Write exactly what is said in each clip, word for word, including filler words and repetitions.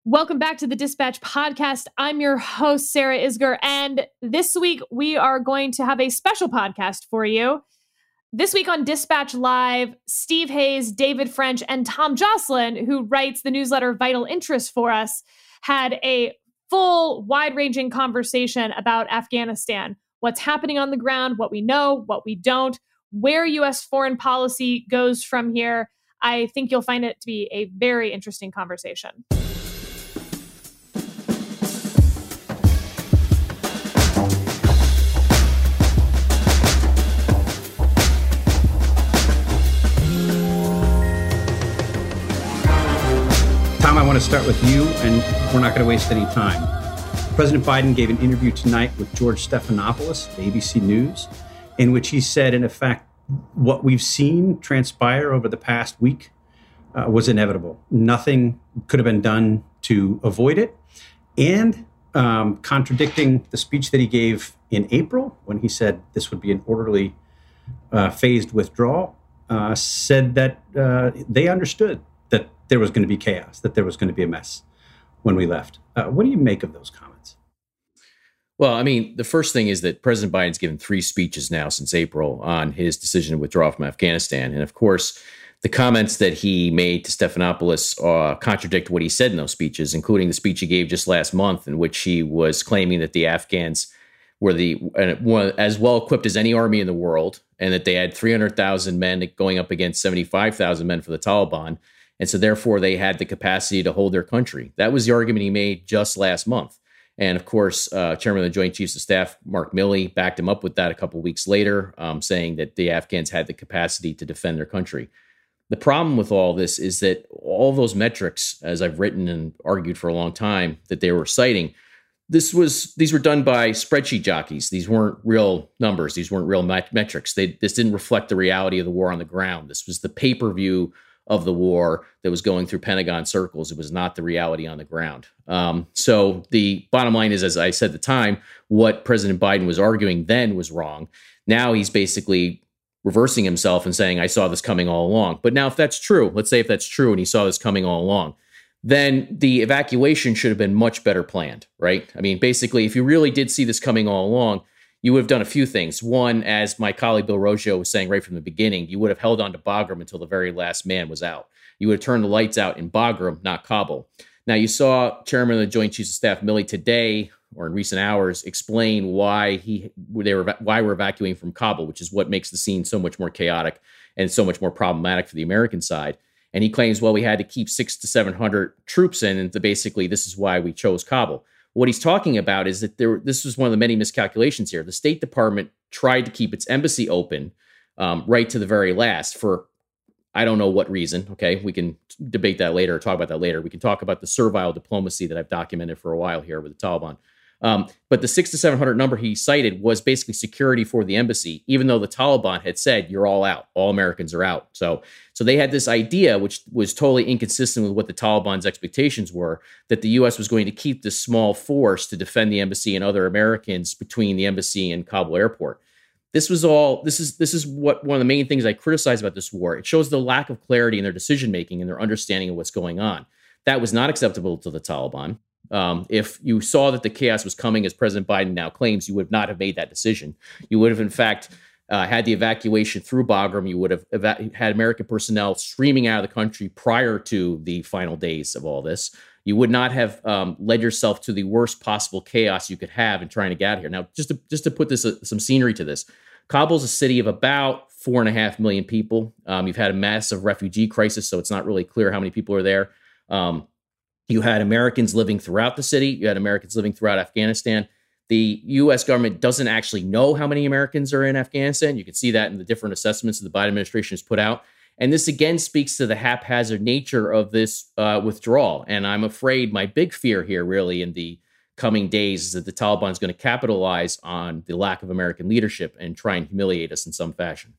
Welcome back to the Dispatch Podcast. I'm your host, Sarah Isgur, and this week we are going to have a special podcast for you. This week on Dispatch Live, Steve Hayes, David French, and Tom Joslin, who writes the newsletter Vital Interest for us, had a full, wide-ranging conversation about Afghanistan, what's happening on the ground, what we know, what we don't, where U S foreign policy goes from here. I think you'll find it to be a very interesting conversation. Tom, I want to start with you, and we're not going to waste any time. President Biden gave an interview tonight with George Stephanopoulos of A B C News, in which he said, in effect, what we've seen transpire over the past week uh, was inevitable. Nothing could have been done to avoid it. And um, contradicting the speech that he gave in April, when he said this would be an orderly, uh, phased withdrawal, uh, said that uh, they understood that there was going to be chaos, that there was going to be a mess when we left. Uh, what do you make of those comments? Well, I mean, the first thing is that President Biden's given three speeches now since April on his decision to withdraw from Afghanistan. And of course, the comments that he made to Stephanopoulos uh, contradict what he said in those speeches, including the speech he gave just last month, in which he was claiming that the Afghans were the uh, as well equipped as any army in the world, and that they had three hundred thousand men going up against seventy-five thousand men for the Taliban. And so therefore, they had the capacity to hold their country. That was the argument he made just last month. And of course, uh, Chairman of the Joint Chiefs of Staff, Mark Milley, backed him up with that a couple of weeks later, um, saying that the Afghans had the capacity to defend their country. The problem with all this is that all those metrics, as I've written and argued for a long time, that they were citing, this was these were done by spreadsheet jockeys. These weren't real numbers. These weren't real met- metrics. They, this didn't reflect the reality of the war on the ground. This was the pay-per-view of the war that was going through Pentagon circles. It was not the reality on the ground. Um, so the bottom line is, as I said at the time, what President Biden was arguing then was wrong. Now he's basically reversing himself and saying, I saw this coming all along. But now if that's true, let's say if that's true and he saw this coming all along, then the evacuation should have been much better planned, right? I mean, basically, if you really did see this coming all along, you would have done a few things. One, as my colleague Bill Roggio was saying right from the beginning, you would have held on to Bagram until the very last man was out. You would have turned the lights out in Bagram, not Kabul. Now, you saw Chairman of the Joint Chiefs of Staff Milley today, or in recent hours, explain why he they were why we're evacuating from Kabul, which is what makes the scene so much more chaotic and so much more problematic for the American side. And he claims, well, we had to keep six to seven hundred troops in, and basically this is why we chose Kabul. What he's talking about is that there. This was one of the many miscalculations here. The State Department tried to keep its embassy open um, right to the very last for I don't know what reason. Okay, we can debate that later or talk about that later. We can talk about the servile diplomacy that I've documented for a while here with the Taliban. Um, but the six to seven hundred number he cited was basically security for the embassy, even though the Taliban had said you're all out, all Americans are out. So, so they had this idea, which was totally inconsistent with what the Taliban's expectations were, that the U S was going to keep this small force to defend the embassy and other Americans between the embassy and Kabul airport. This was all. This is this is what one of the main things I criticize about this war. It shows the lack of clarity in their decision making and their understanding of what's going on. That was not acceptable to the Taliban. Um, if you saw that the chaos was coming, as President Biden now claims, you would not have made that decision. You would have, in fact, uh, had the evacuation through Bagram. You would have eva- had American personnel streaming out of the country prior to the final days of all this. You would not have um, led yourself to the worst possible chaos you could have in trying to get out here. Now, just to, just to put this uh, some scenery to this, Kabul's a city of about four and a half million people. Um, you've had a massive refugee crisis, so it's not really clear how many people are there. Um, You had Americans living throughout the city. You had Americans living throughout Afghanistan. The U S government doesn't actually know how many Americans are in Afghanistan. You can see that in the different assessments that the Biden administration has put out. And this again speaks to the haphazard nature of this uh, withdrawal. And I'm afraid my big fear here really in the coming days is that the Taliban is going to capitalize on the lack of American leadership and try and humiliate us in some fashion.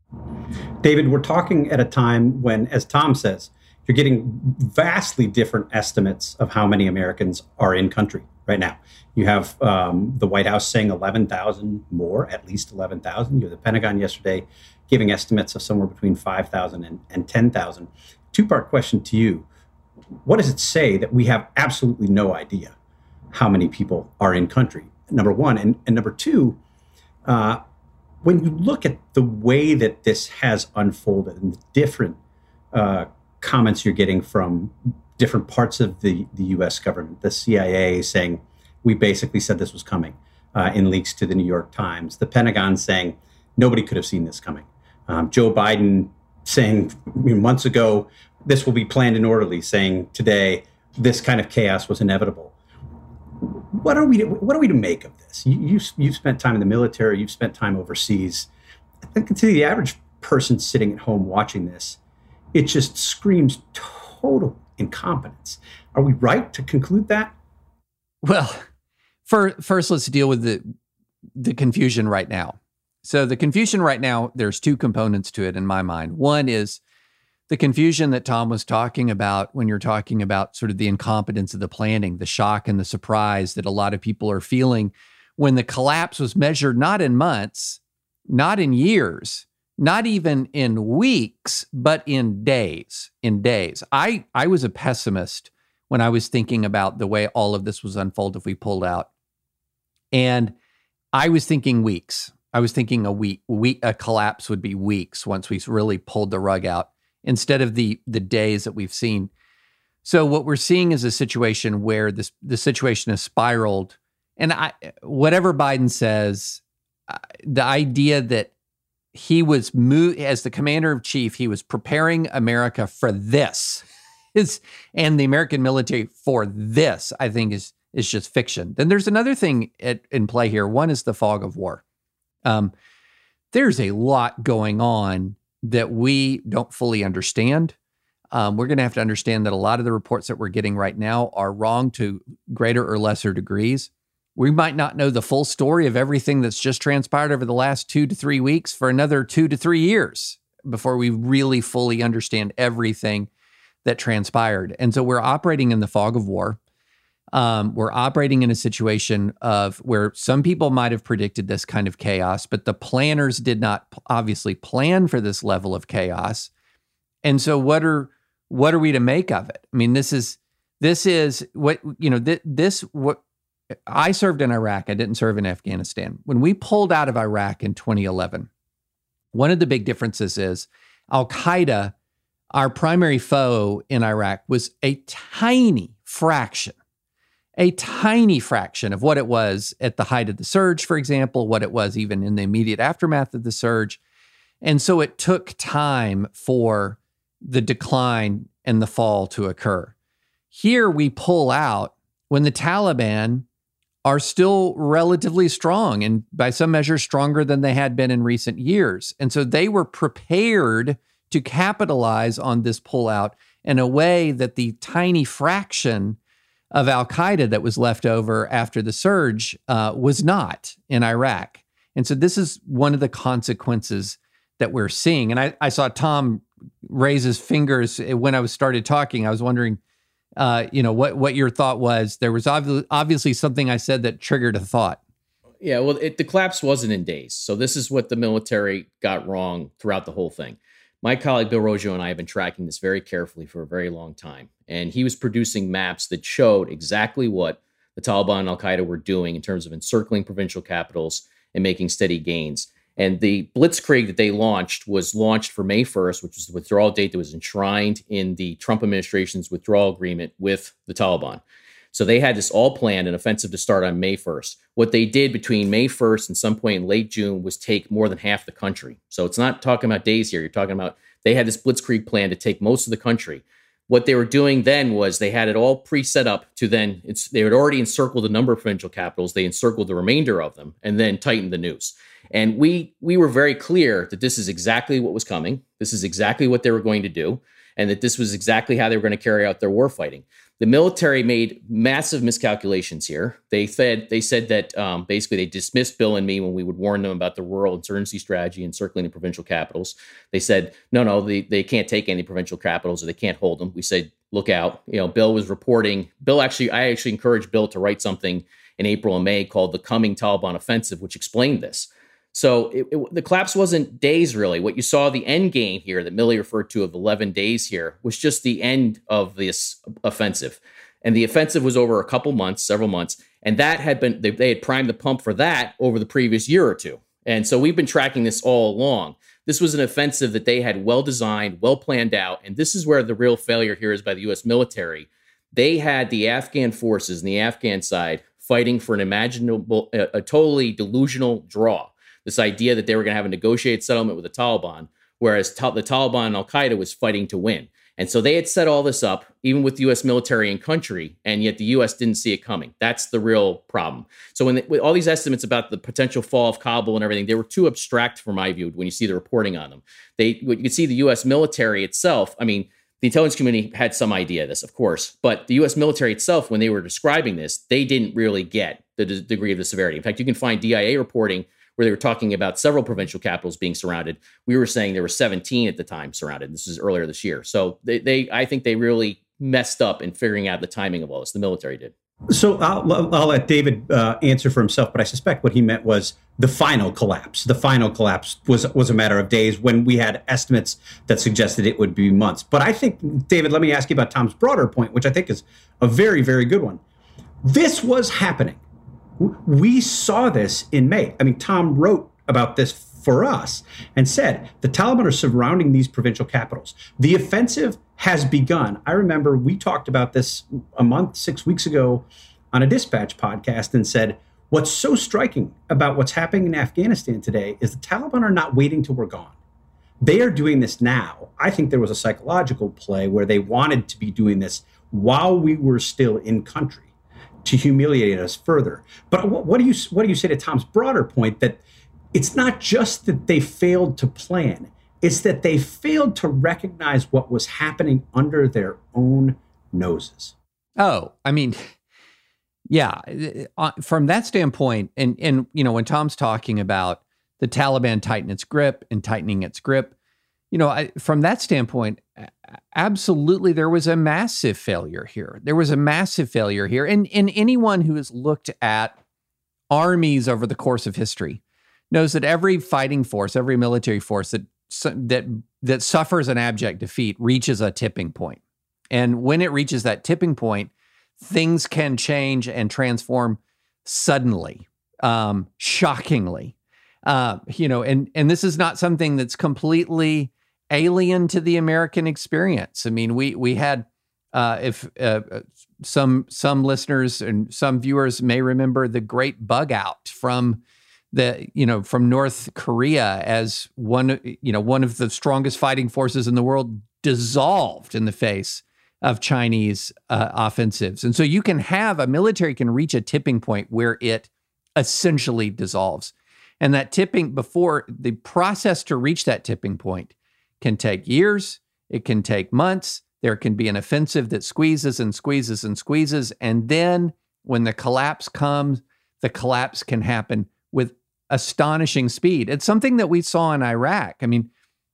David, we're talking at a time when, as Tom says, you're getting vastly different estimates of how many Americans are in country right now. You have um, the White House saying eleven thousand more, at least eleven thousand. You have the Pentagon yesterday giving estimates of somewhere between five thousand and, and ten thousand. Two-part question to you. what does it say that we have absolutely no idea how many people are in country? Number one. And, and number two, uh, when you look at the way that this has unfolded and the different uh, comments you're getting from different parts of the, the U S government, the C I A saying, we basically said this was coming uh, in leaks to the New York Times, the Pentagon saying nobody could have seen this coming. Um, Joe Biden saying months ago, this will be planned and orderly, saying today, this kind of chaos was inevitable. What are we to, what are we to make of this? You, you, you've spent time in the military, you've spent time overseas. I think to the average person sitting at home watching this, it just screams total incompetence. Are we right to conclude that? Well, for, first, let's deal with the the confusion right now. So the confusion right now, there's two components to it in my mind. One is the confusion that Tom was talking about when you're talking about sort of the incompetence of the planning, the shock and the surprise that a lot of people are feeling when the collapse was measured not in months, not in years, not even in weeks, but in days, in days. I, I was a pessimist when I was thinking about the way all of this was unfold if we pulled out. And I was thinking weeks. I was thinking a week, week, a collapse would be weeks once we really pulled the rug out instead of the the days that we've seen. So what we're seeing is a situation where this the situation has spiraled. And I, whatever Biden says, uh, the idea that he was moved as the commander in chief, he was preparing America for this, is and the American military for this, I think is is just fiction. Then there's another thing at, in play here. One is the fog of war. Um, there's a lot going on that we don't fully understand. Um, we're going to have to understand that a lot of the reports that we're getting right now are wrong to greater or lesser degrees. We might not know the full story of everything that's just transpired over the last two to three weeks for another two to three years before we really fully understand everything that transpired. And so we're operating in the fog of war. Um, we're operating in a situation of where some people might have predicted this kind of chaos, but the planners did not obviously plan for this level of chaos. And so what are what are we to make of it? I mean, this is this is what, you know, th- this what I served in Iraq. I didn't serve in Afghanistan. When we pulled out of Iraq in twenty eleven, one of the big differences is Al-Qaeda, our primary foe in Iraq, was a tiny fraction. A tiny fraction of what it was at the height of the surge, for example, what it was even in the immediate aftermath of the surge. And so it took time for the decline and the fall to occur. Here we pull out when the Taliban are still relatively strong and by some measure stronger than they had been in recent years. And so they were prepared to capitalize on this pullout in a way that the tiny fraction of Al-Qaeda that was left over after the surge uh, was not in Iraq. And so this is one of the consequences that we're seeing. And I, I saw Tom raise his fingers when I was started talking. I was wondering, uh, you know, what, what your thought was. There was obvi- obviously something I said that triggered a thought. Yeah, well, it, the collapse wasn't in days. So this is what the military got wrong throughout the whole thing. My colleague Bill Roggio and I have been tracking this very carefully for a very long time. And he was producing maps that showed exactly what the Taliban and Al-Qaeda were doing in terms of encircling provincial capitals and making steady gains. And the blitzkrieg that they launched was launched for May first, which was the withdrawal date that was enshrined in the Trump administration's withdrawal agreement with the Taliban. So they had this all planned, an offensive to start on May first. What they did between May first and some point in late June was take more than half the country. So it's not talking about days here. You're talking about they had this blitzkrieg plan to take most of the country. What they were doing then was they had it all pre-set up to then, it's, they had already encircled a number of provincial capitals. They encircled the remainder of them and then tightened the noose. And we we were very clear that this is exactly what was coming. This is exactly what they were going to do. And that this was exactly how they were going to carry out their war fighting. The military made massive miscalculations here. They said they said that um, basically they dismissed Bill and me when we would warn them about the rural insurgency strategy encircling the provincial capitals. They said, no, no, they, they can't take any provincial capitals or they can't hold them. We said, look out. You know, Bill was reporting. Bill actually, I actually encouraged Bill to write something in April and May called The Coming Taliban Offensive, which explained this. So it, it, the collapse wasn't days, really. What you saw, the end game here that Milley referred to of eleven days here, was just the end of this offensive. And the offensive was over a couple months, several months. And that had been, they, they had primed the pump for that over the previous year or two. And so we've been tracking this all along. This was an offensive that they had well designed, well planned out. And this is where the real failure here is by the U S military. They had the Afghan forces and the Afghan side fighting for an imaginable, a, a totally delusional draw. This idea that they were going to have a negotiated settlement with the Taliban, whereas ta- the Taliban and Al-Qaeda was fighting to win. And so they had set all this up, even with the U S military and country, and yet the U S didn't see it coming. That's the real problem. So when the, with all these estimates about the potential fall of Kabul and everything, they were too abstract for my view when you see the reporting on them. They, you can see the U S military itself. I mean, the intelligence community had some idea of this, of course, but the U S military itself, when they were describing this, they didn't really get the d- degree of the severity. In fact, you can find D I A reporting where they were talking about several provincial capitals being surrounded. We were saying there were seventeen at the time surrounded. This is earlier this year. So they, they I think they really messed up in figuring out the timing of all this. The military did. So I'll, I'll let David uh, answer for himself, but I suspect what he meant was the final collapse. The final collapse was was a matter of days when we had estimates that suggested it would be months. But I think, David, let me ask you about Tom's broader point, which I think is a very, very good one. This was happening. We saw this in May. I mean, Tom wrote about this for us and said the Taliban are surrounding these provincial capitals. The offensive has begun. I remember we talked about this a month, six weeks ago on a Dispatch podcast and said, what's so striking about what's happening in Afghanistan today is the Taliban are not waiting till we're gone. They are doing this now. I think there was a psychological play where they wanted to be doing this while we were still in country to humiliate us further. But what, what do you what do you say to Tom's broader point that it's not just that they failed to plan, it's that they failed to recognize what was happening under their own noses? Oh, I mean, yeah, from that standpoint, and and you know, when Tom's talking about the Taliban tighten its grip and tightening its grip, you know, I, from that standpoint, absolutely, there was a massive failure here. There was a massive failure here. And, and anyone who has looked at armies over the course of history knows that every fighting force, every military force that that that suffers an abject defeat reaches a tipping point. And when it reaches that tipping point, things can change and transform suddenly, um, shockingly. Uh, you know, and and this is not something that's completely alien to the American experience. I mean, we we had, uh, if uh, some some listeners and some viewers may remember the great bug out from the you know from North Korea as one you know one of the strongest fighting forces in the world dissolved in the face of Chinese uh, offensives. And so you can have a military can reach a tipping point where it essentially dissolves, and that tipping before the process to reach that tipping point can take years, it can take months, there can be an offensive that squeezes and squeezes and squeezes, and then when the collapse comes, the collapse can happen with astonishing speed. It's something that we saw in Iraq. I mean,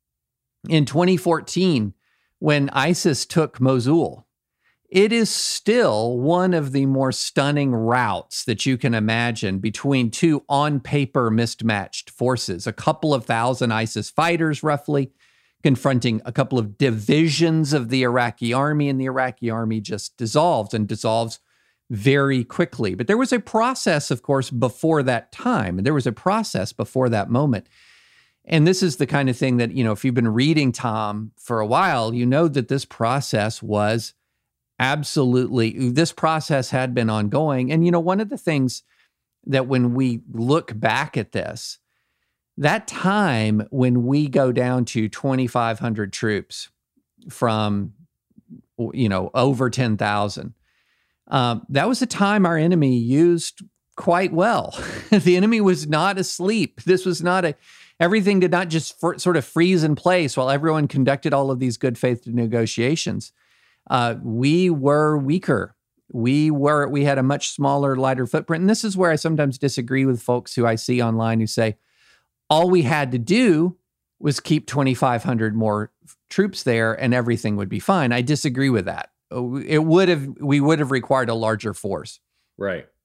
in twenty fourteen, when ISIS took Mosul, it is still one of the more stunning routes that you can imagine between two on-paper mismatched forces, a couple of thousand ISIS fighters roughly, confronting a couple of divisions of the Iraqi army, and the Iraqi army just dissolves and dissolves very quickly. But there was a process, of course, before that time. And there was a process before that moment. And this is the kind of thing that, you know, if you've been reading Tom for a while, you know that this process was absolutely, this process had been ongoing. And, you know, one of the things that when we look back at this, that time when we go down to twenty-five hundred troops from, you know, over ten thousand, um, that was a time our enemy used quite well. The enemy was not asleep. This was not a, everything did not just for, sort of freeze in place while everyone conducted all of these good faith negotiations. Uh, we were weaker. We were, we had a much smaller, lighter footprint. And this is where I sometimes disagree with folks who I see online who say, all we had to do was keep twenty-five hundred more troops there and everything would be fine. I disagree with that. It would have, we would have required a larger force. Right.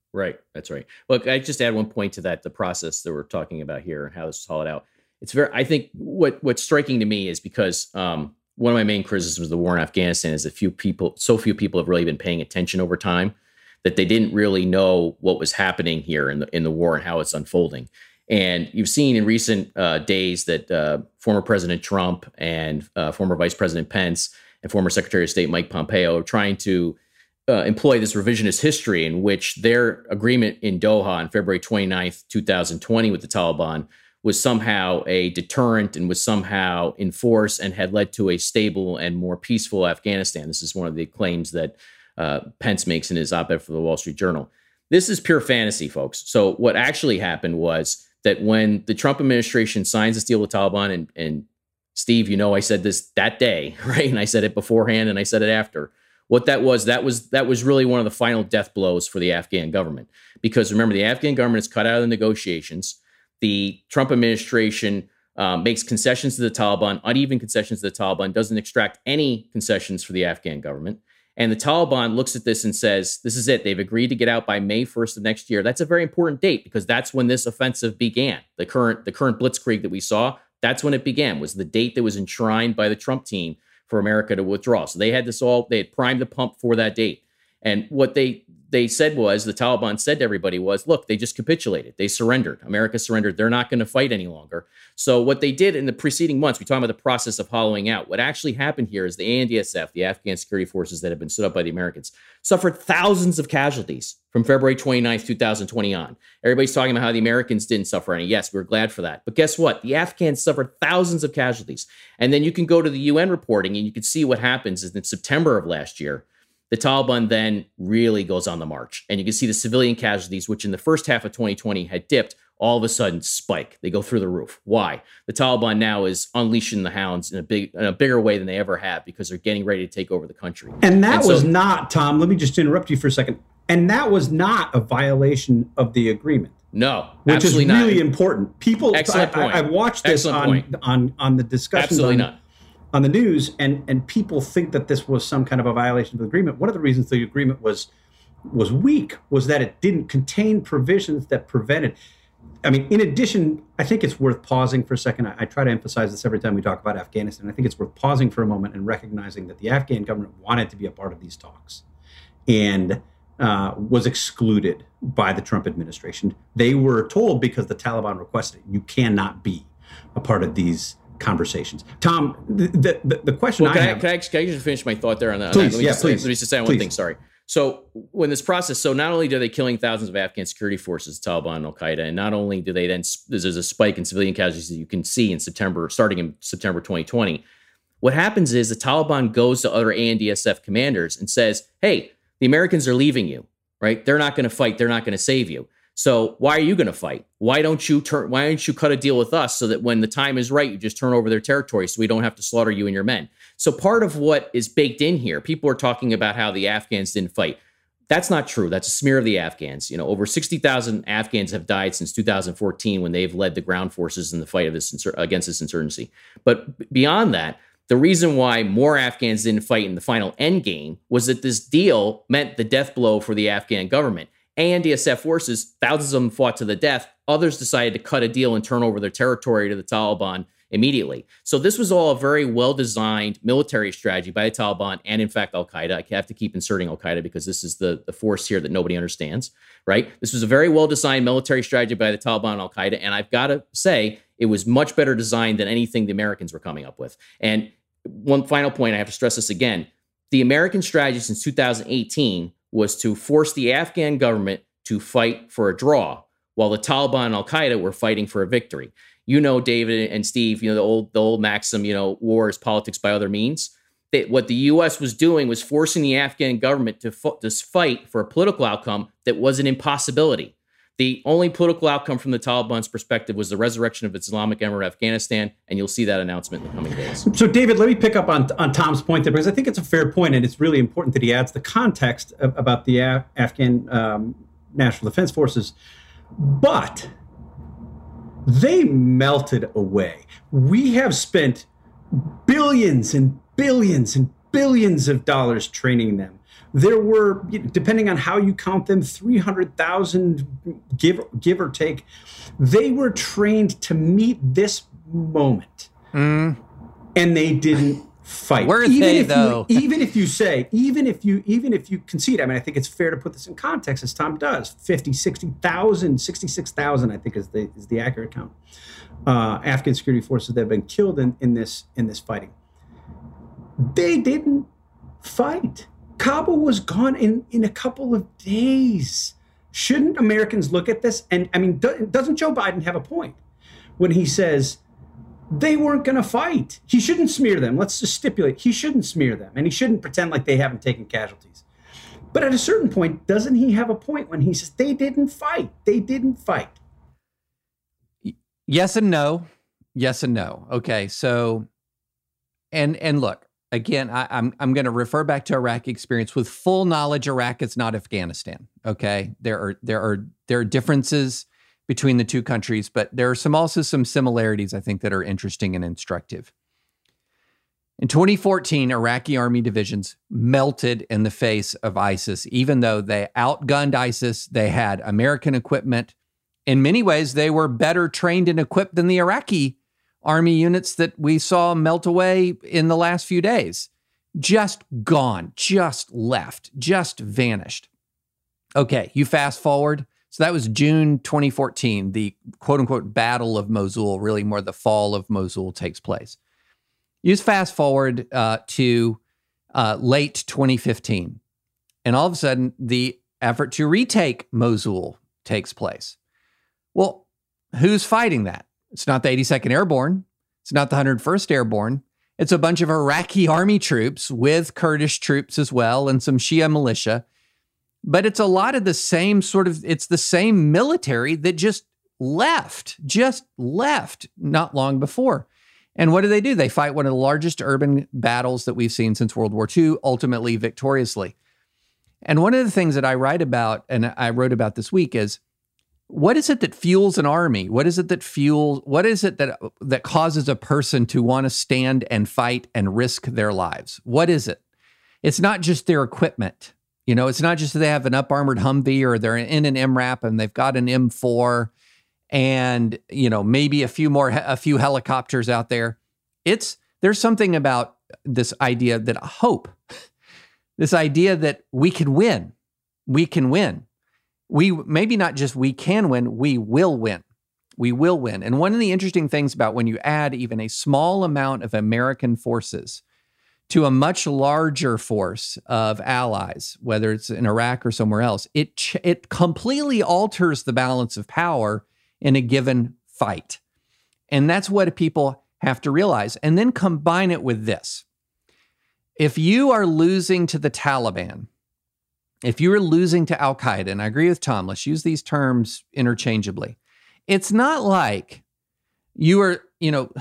Right. That's right. Look, I just add one point to that, the process that we're talking about here and how this is hauled out. It's very, I think what what's striking to me is because um, one of my main criticisms of the war in Afghanistan is that few people, so few people have really been paying attention over time that they didn't really know what was happening here in the in the war and how it's unfolding. And you've seen in recent uh, days that uh, former President Trump and uh, former Vice President Pence and former Secretary of State Mike Pompeo are trying to uh, employ this revisionist history in which their agreement in Doha on February twenty-ninth, twenty twenty with the Taliban was somehow a deterrent and was somehow in force and had led to a stable and more peaceful Afghanistan. This is one of the claims that uh, Pence makes in his op-ed for the Wall Street Journal. This is pure fantasy, folks. So what actually happened was that when the Trump administration signs this deal with Taliban, and, and Steve, you know, I said this that day, right? And I said it beforehand and I said it after. What that was, that was that was really one of the final death blows for the Afghan government. Because remember, the Afghan government is cut out of the negotiations. The Trump administration um, makes concessions to the Taliban, uneven concessions to the Taliban, doesn't extract any concessions for the Afghan government. And the Taliban looks at this and says, this is it. They've agreed to get out by May first of next year. That's a very important date because that's when this offensive began. The current the current blitzkrieg that we saw, that's when it began, was the date that was enshrined by the Trump team for America to withdraw. So they had this all, they had primed the pump for that date. And what they they said was, the Taliban said to everybody was, look, they just capitulated. They surrendered. America surrendered. They're not going to fight any longer. So what they did in the preceding months, we talk about the process of hollowing out. What actually happened here is the A N D S F, the Afghan security forces that have been stood up by the Americans, suffered thousands of casualties from February twenty-ninth, twenty twenty on. Everybody's talking about how the Americans didn't suffer any. Yes, we're glad for that. But guess what? The Afghans suffered thousands of casualties. And then you can go to the U N reporting and you can see what happens is in September of last year, the Taliban then really goes on the march. And you can see the civilian casualties, which in the first half of twenty twenty had dipped, all of a sudden spike. They go through the roof. Why? The Taliban now is unleashing the hounds in a big, in a bigger way than they ever have because they're getting ready to take over the country. And that and so, was not, Tom, let me just interrupt you for a second. And that was not a violation of the agreement. No, which absolutely is really not. important. People, Excellent I, point. I, I watched this on, on, on the discussions absolutely on, not. on the news, and, and people think that this was some kind of a violation of the agreement. One of the reasons the agreement was was weak was that it didn't contain provisions that prevented. I mean, in addition, I think it's worth pausing for a second. I, I try to emphasize this every time we talk about Afghanistan. I think it's worth pausing for a moment and recognizing that the Afghan government wanted to be a part of these talks and uh, was excluded by the Trump administration. They were told, because the Taliban requested it, you cannot be a part of these conversations. Tom, the the, the question well, I can have... I, can, I, can I just finish my thought there on that? Please, let me yeah, just, please. Let me just say one please. thing, sorry. So when this process, so not only are they killing thousands of Afghan security forces, Taliban and Al-Qaeda, and not only do they then, there's a spike in civilian casualties that you can see in September, starting in September twenty twenty. What happens is the Taliban goes to other A N D S F commanders and says, hey, the Americans are leaving you, right? They're not going to fight. They're not going to save you. So why are you going to fight? Why don't you turn? Why don't you cut a deal with us so that when the time is right, you just turn over their territory so we don't have to slaughter you and your men? So part of what is baked in here, people are talking about how the Afghans didn't fight. That's not true. That's a smear of the Afghans. You know, over sixty thousand Afghans have died since two thousand fourteen when they've led the ground forces in the fight of this insur- against this insurgency. But beyond that, the reason why more Afghans didn't fight in the final end game was that this deal meant the death blow for the Afghan government. A N D S F forces, thousands of them fought to the death. Others decided to cut a deal and turn over their territory to the Taliban immediately. So this was all a very well-designed military strategy by the Taliban and, in fact, Al-Qaeda. I have to keep inserting Al-Qaeda because this is the, the force here that nobody understands, right? This was a very well-designed military strategy by the Taliban and Al-Qaeda, and I've got to say it was much better designed than anything the Americans were coming up with. And one final point, I have to stress this again. The American strategy since two thousand eighteen was to force the Afghan government to fight for a draw, while the Taliban and Al-Qaeda were fighting for a victory. You know, David and Steve, you know, the old the old maxim, you know, war is politics by other means. That what the U S was doing was forcing the Afghan government to, fo- to fight for a political outcome that was an impossibility. The only political outcome from the Taliban's perspective was the resurrection of Islamic Emirate Afghanistan, and you'll see that announcement in the coming days. So, David, let me pick up on, on Tom's point there, because I think it's a fair point, and it's really important that he adds the context of, about the Af- Afghan um, National Defense Forces. But they melted away. We have spent billions and billions and billions of dollars training them. There were, depending on how you count them, three hundred thousand, give, give or take. They were trained to meet this moment. Mm. And they didn't fight. Were even they, if though? You, even if you say, even if you, even if you concede, I mean, I think it's fair to put this in context, as Tom does, fifty, sixty thousand, sixty-six thousand, I think is the, is the accurate count. Uh, Afghan security forces that have been killed in, in this in this fighting. They didn't fight. Kabul was gone in, in a couple of days. Shouldn't Americans look at this? And I mean, do, doesn't Joe Biden have a point when he says they weren't going to fight? He shouldn't smear them. Let's just stipulate he shouldn't smear them, and he shouldn't pretend like they haven't taken casualties. But at a certain point, doesn't he have a point when he says they didn't fight? They didn't fight. Yes and no. Yes and no. Okay, so, and and look, again, I, I'm I'm going to refer back to Iraqi experience with full knowledge. Iraq is not Afghanistan. Okay, there are there are there are differences between the two countries, but there are some also some similarities I think that are interesting and instructive. In twenty fourteen, Iraqi army divisions melted in the face of ISIS, even though they outgunned ISIS. They had American equipment. In many ways, they were better trained and equipped than the Iraqi army units that we saw melt away in the last few days. Just gone, just left, just vanished. Okay, you fast forward. So that was June twenty fourteen, the quote unquote Battle of Mosul, really more the fall of Mosul takes place. You just fast forward uh, to uh, late twenty fifteen, and all of a sudden the effort to retake Mosul takes place. Well, who's fighting that? It's not the eighty-second Airborne. It's not the one hundred first Airborne. It's a bunch of Iraqi army troops with Kurdish troops as well and some Shia militia. But it's a lot of the same sort of, it's the same military that just left, just left not long before. And what do they do? They fight one of the largest urban battles that we've seen since World War Two, ultimately victoriously. And one of the things that I write about, and I wrote about this week, is what is it that fuels an army? What is it that fuels, what is it that that causes a person to want to stand and fight and risk their lives? What is it? It's not just their equipment. You know, it's not just that they have an up-armored Humvee or they're in an M RAP and they've got an M four and, you know, maybe a few more, a few helicopters out there. It's, there's something about this idea that hope, this idea that we can win, we can win. We maybe not just we can win, we will win. We will win. And one of the interesting things about when you add even a small amount of American forces to a much larger force of allies, whether it's in Iraq or somewhere else, it ch- it completely alters the balance of power in a given fight. And that's what people have to realize. And then combine it with this. If you are losing to the Taliban, if you are losing to Al-Qaeda, and I agree with Tom, let's use these terms interchangeably. It's not like you are, you know,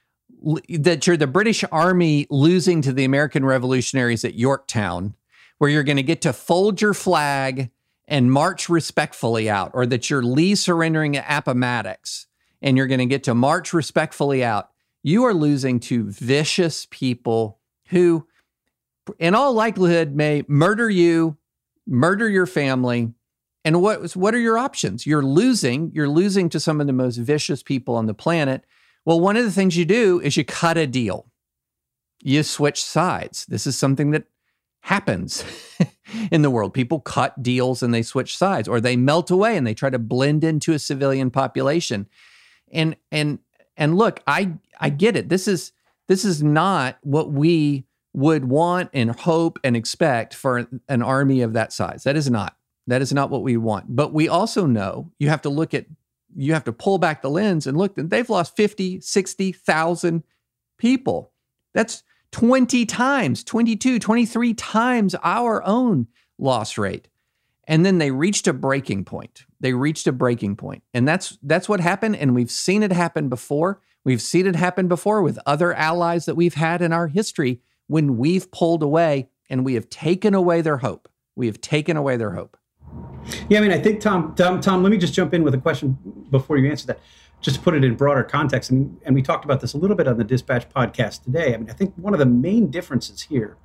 that you're the British Army losing to the American revolutionaries at Yorktown, where you're going to get to fold your flag and march respectfully out, or that you're Lee surrendering at Appomattox and you're going to get to march respectfully out. You are losing to vicious people who, in all likelihood, may murder you, murder your family. And what, what are your options? You're losing, you're losing to some of the most vicious people on the planet. Well, one of the things you do is you cut a deal. You switch sides. This is something that happens in the world. People cut deals and they switch sides, or they melt away and they try to blend into a civilian population. And and and look, I I get it. This is this is not what we would want and hope and expect for an army of that size. That is not. That is not what we want. But we also know you have to look at, you have to pull back the lens and look, they've lost fifty, sixty thousand people. That's twenty times, twenty-two, twenty-three times our own loss rate. And then they reached a breaking point. They reached a breaking point. And that's that's what happened. And we've seen it happen before. We've seen it happen before with other allies that we've had in our history when we've pulled away and we have taken away their hope. We have taken away their hope. Yeah, I mean, I think, Tom, Tom, Tom, let me just jump in with a question before you answer that, just to put it in broader context. I mean, and we talked about this a little bit on the Dispatch podcast today. I mean, I think one of the main differences here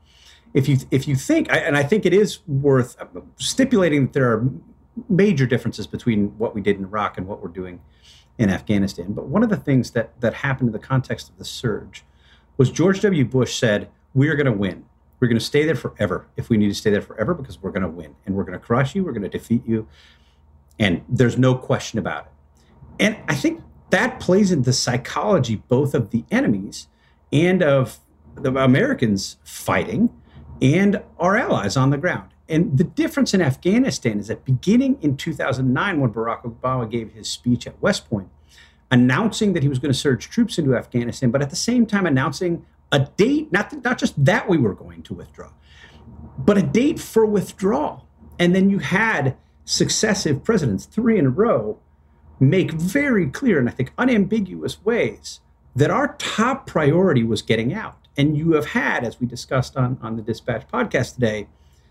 if you if you think, and I think it is worth stipulating that there are major differences between what we did in Iraq and what we're doing in Afghanistan. But one of the things that that happened in the context of the surge was George W. Bush said, "We are going to win. We're going to stay there forever if we need to stay there forever because we're going to win, and we're going to crush you. We're going to defeat you, and there's no question about it." And I think that plays into the psychology both of the enemies and of the Americans fighting and our allies on the ground. And the difference in Afghanistan is that beginning in two thousand nine, when Barack Obama gave his speech at West Point, announcing that he was going to surge troops into Afghanistan, but at the same time announcing a date, not, not just that we were going to withdraw, but a date for withdrawal. And then you had successive presidents, three in a row, make very clear, and I think unambiguous ways, that our top priority was getting out. And you have had, as we discussed on, on the Dispatch podcast today,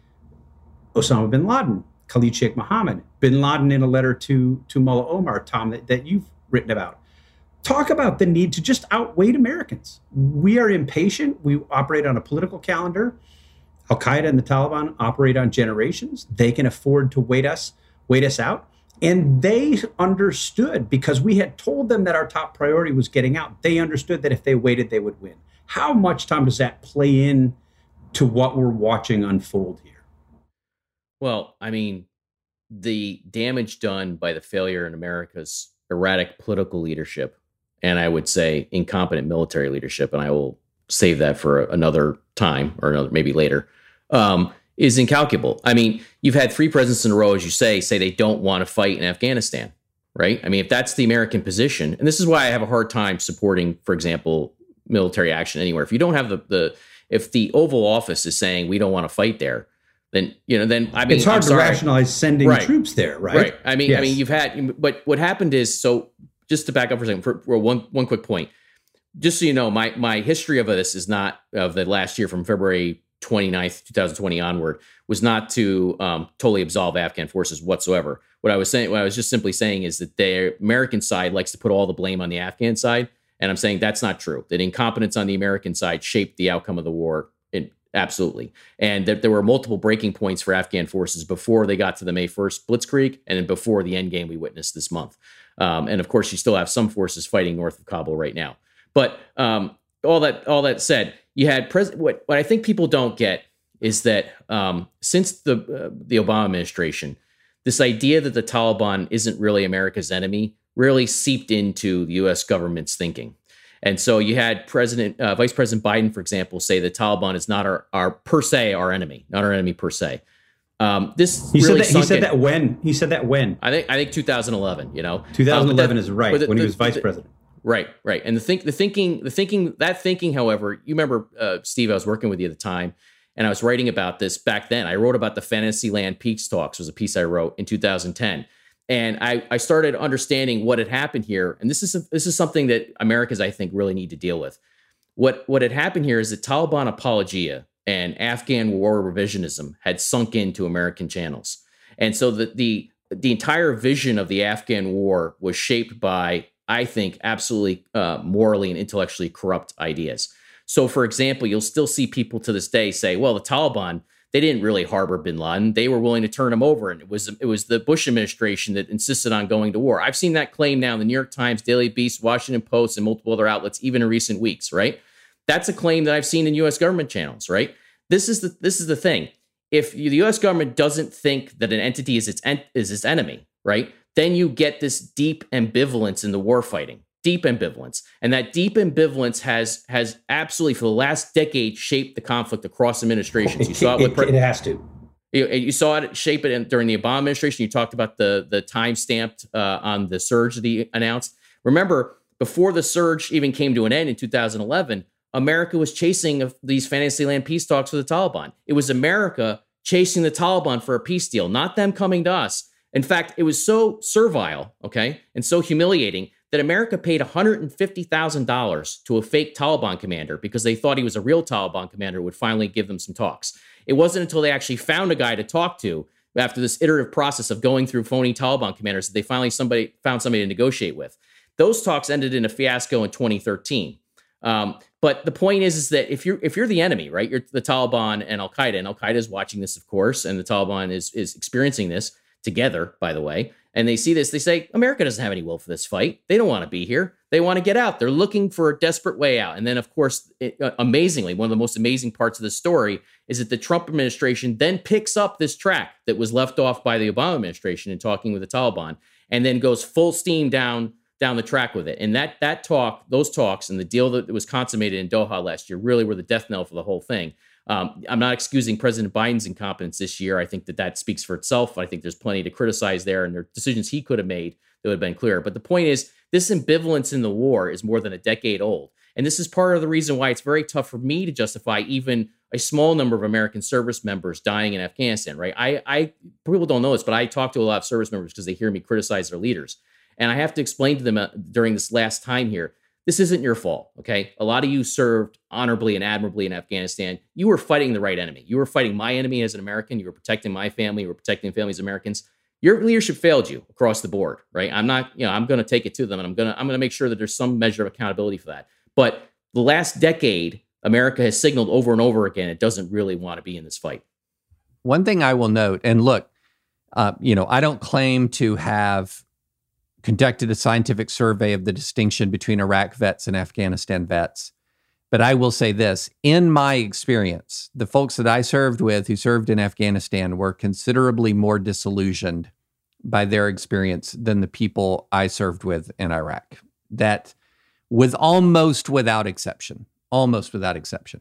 Osama bin Laden, Khalid Sheikh Mohammed, bin Laden in a letter to, to Mullah Omar, Tom, that, that you've written about. Talk about the need to just outweight Americans. We are impatient. We operate on a political calendar. Al-Qaeda and the Taliban operate on generations. They can afford to wait us, wait us out. And they understood, because we had told them that our top priority was getting out. They understood that if they waited, they would win. How much, Tom, does that play in to what we're watching unfold here? Well, I mean, the damage done by the failure in America's erratic political leadership, and I would say incompetent military leadership, and I will save that for another time or another, maybe later, um, is incalculable. I mean, you've had three presidents in a row, as you say, say they don't want to fight in Afghanistan, right? I mean, if that's the American position, and this is why I have a hard time supporting, for example, military action anywhere. If you don't have the, the if the Oval Office is saying we don't want to fight there, then, you know, then I mean, it's hard I'm to sorry. rationalize sending right. troops there, right? Right. I mean, yes. I mean, you've had, but what happened is, so just to back up for a second, for, for one one quick point, just so you know, my my history of this is not of the last year from February twenty-ninth, twenty twenty onward, was not to um, totally absolve Afghan forces whatsoever. What I was saying, what I was just simply saying is that the American side likes to put all the blame on the Afghan side. And I'm saying that's not true, that incompetence on the American side shaped the outcome of the war. In, absolutely. And that there were multiple breaking points for Afghan forces before they got to the May first blitzkrieg and then before the end game we witnessed this month. Um, and of course, you still have some forces fighting north of Kabul right now. But um, all that all that said, you had pres- what, what I think people don't get is that um, since the uh, the Obama administration, this idea that the Taliban isn't really America's enemy really seeped into the U S government's thinking. And so you had President, uh, Vice President Biden, for example, say the Taliban is not our, our per se our enemy, not our enemy per se. Um, this he really said that, he said in, that when he said that when I think I think two thousand eleven. You know, two thousand eleven um, is right the, when the, he was vice the, president. Right, right. And the think the thinking the thinking that thinking, however, you remember, uh, Steve, I was working with you at the time, and I was writing about this back then. I wrote about the Fantasyland peace talks, was a piece I wrote in two thousand ten. And I, I started understanding what had happened here. And this is this is something that Americans, I think, really need to deal with. What, what had happened here is that Taliban apologia and Afghan war revisionism had sunk into American channels. And so the, the, the entire vision of the Afghan war was shaped by, I think, absolutely uh, morally and intellectually corrupt ideas. So, for example, you'll still see people to this day say, well, the Taliban, they didn't really harbor bin Laden. They were willing to turn him over. And it was it was the Bush administration that insisted on going to war. I've seen that claim now in the New York Times, Daily Beast, Washington Post, and multiple other outlets, even in recent weeks, right? That's a claim that I've seen in U S government channels, right? This is the this is the thing. If the U S government doesn't think that an entity is its en- is its enemy, right, then you get this deep ambivalence in the war fighting. Deep ambivalence. And that deep ambivalence has has absolutely, for the last decade, shaped the conflict across administrations. You saw it, it, with it, it has to. You, you saw it shape it in, during the Obama administration. You talked about the, the time stamped uh, on the surge that he announced. Remember, before the surge even came to an end in two thousand eleven, America was chasing these Fantasyland peace talks with the Taliban. It was America chasing the Taliban for a peace deal, not them coming to us. In fact, it was so servile, okay, and so humiliating that America paid one hundred fifty thousand dollars to a fake Taliban commander because they thought he was a real Taliban commander who would finally give them some talks. It wasn't until they actually found a guy to talk to after this iterative process of going through phony Taliban commanders that they finally somebody found somebody to negotiate with. Those talks ended in a fiasco in twenty thirteen. Um, But the point is, is that if you're if you're the enemy, right, you're the Taliban and Al Qaeda, and Al Qaeda is watching this, of course, and the Taliban is is experiencing this together, by the way, and they see this, they say, America doesn't have any will for this fight. They don't want to be here. They want to get out. They're looking for a desperate way out. And then, of course, it, uh, amazingly, one of the most amazing parts of the story is that the Trump administration then picks up this track that was left off by the Obama administration in talking with the Taliban, and then goes full steam down down the track with it. And that that talk, those talks, and the deal that was consummated in Doha last year really were the death knell for the whole thing. Um, I'm not excusing President Biden's incompetence this year. I think that that speaks for itself. I think there's plenty to criticize there, and there are decisions he could have made that would have been clearer. But the point is, this ambivalence in the war is more than a decade old. And this is part of the reason why it's very tough for me to justify even a small number of American service members dying in Afghanistan, right? I, I people don't know this, but I talk to a lot of service members because they hear me criticize their leaders. And I have to explain to them uh, during this last time here, this isn't your fault, okay? A lot of you served honorably and admirably in Afghanistan. You were fighting the right enemy. You were fighting my enemy as an American. You were protecting my family. You were protecting families of Americans. Your leadership failed you across the board, right? I'm not, you know, I'm going to take it to them, and I'm going to, I'm going to make sure that there's some measure of accountability for that. But the last decade, America has signaled over and over again it doesn't really want to be in this fight. One thing I will note, and look, uh, you know, I don't claim to have conducted a scientific survey of the distinction between Iraq vets and Afghanistan vets. But I will say this, in my experience, the folks that I served with who served in Afghanistan were considerably more disillusioned by their experience than the people I served with in Iraq. That was almost without exception, almost without exception.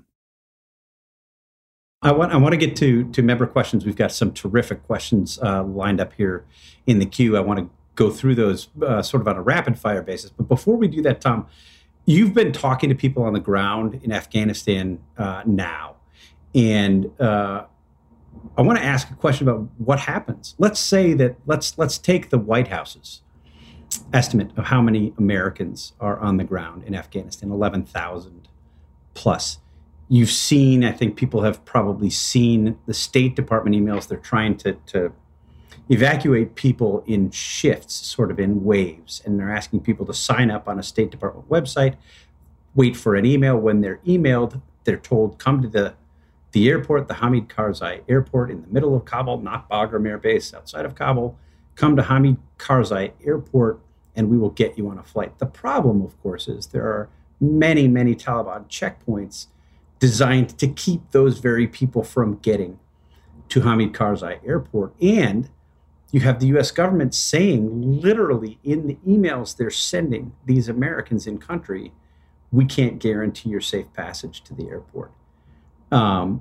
I want I want to get to to member questions. We've got some terrific questions uh, lined up here in the queue. I want to go through those uh, sort of on a rapid fire basis. But before we do that, Tom, you've been talking to people on the ground in Afghanistan uh, now. And uh, I want to ask a question about what happens. Let's say that, let's let's take the White House's estimate of how many Americans are on the ground in Afghanistan, eleven thousand plus. You've seen, I think people have probably seen the State Department emails. They're trying to, to evacuate people in shifts, sort of in waves. And they're asking people to sign up on a State Department website, wait for an email. When they're emailed, they're told, come to the, the airport, the Hamid Karzai Airport in the middle of Kabul, not Bagram Air Base outside of Kabul. Come to Hamid Karzai Airport and we will get you on a flight. The problem, of course, is there are many, many Taliban checkpoints designed to keep those very people from getting to Hamid Karzai Airport. And you have the U S government saying literally in the emails they're sending these Americans in country, we can't guarantee your safe passage to the airport. Um,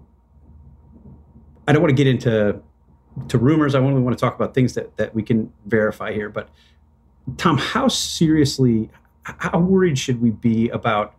I don't want to get into to rumors. I only want to talk about things that, that we can verify here. But Tom, how seriously, how worried should we be about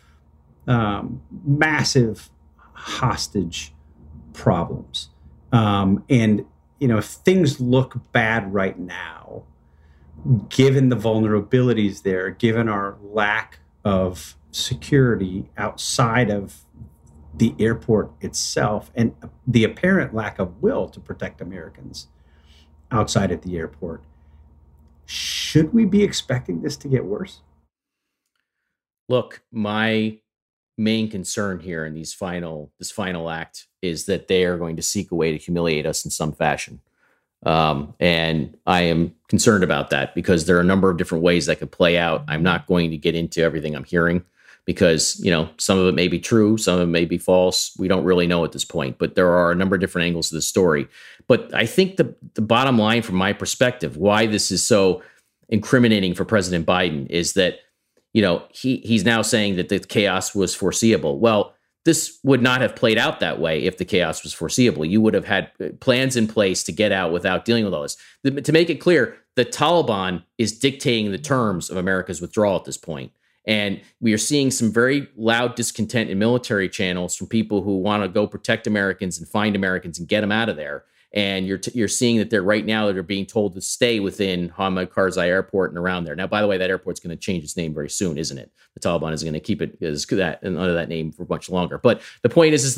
um, massive hostage problems? Um, and You know, if things look bad right now, given the vulnerabilities there, given our lack of security outside of the airport itself, and the apparent lack of will to protect Americans outside of the airport, should we be expecting this to get worse? Look, my main concern here in these final this final act is that they are going to seek a way to humiliate us in some fashion. Um, and I am concerned about that because there are a number of different ways that could play out. I'm not going to get into everything I'm hearing because, you know, some of it may be true, some of it may be false. We don't really know at this point, but there are a number of different angles to the story. But I think the, the bottom line from my perspective, why this is so incriminating for President Biden is that, you know, he he's now saying that the chaos was foreseeable. Well, this would not have played out that way if the chaos was foreseeable. You would have had plans in place to get out without dealing with all this. The, to make it clear, the Taliban is dictating the terms of America's withdrawal at this point. And we are seeing some very loud discontent in military channels from people who want to go protect Americans and find Americans and get them out of there. And you're t- you're seeing that they're right now that are being told to stay within Hamid Karzai Airport and around there. Now, by the way, that airport's going to change its name very soon, isn't it? The Taliban is going to keep it as that and under that name for much longer. But the point is, is that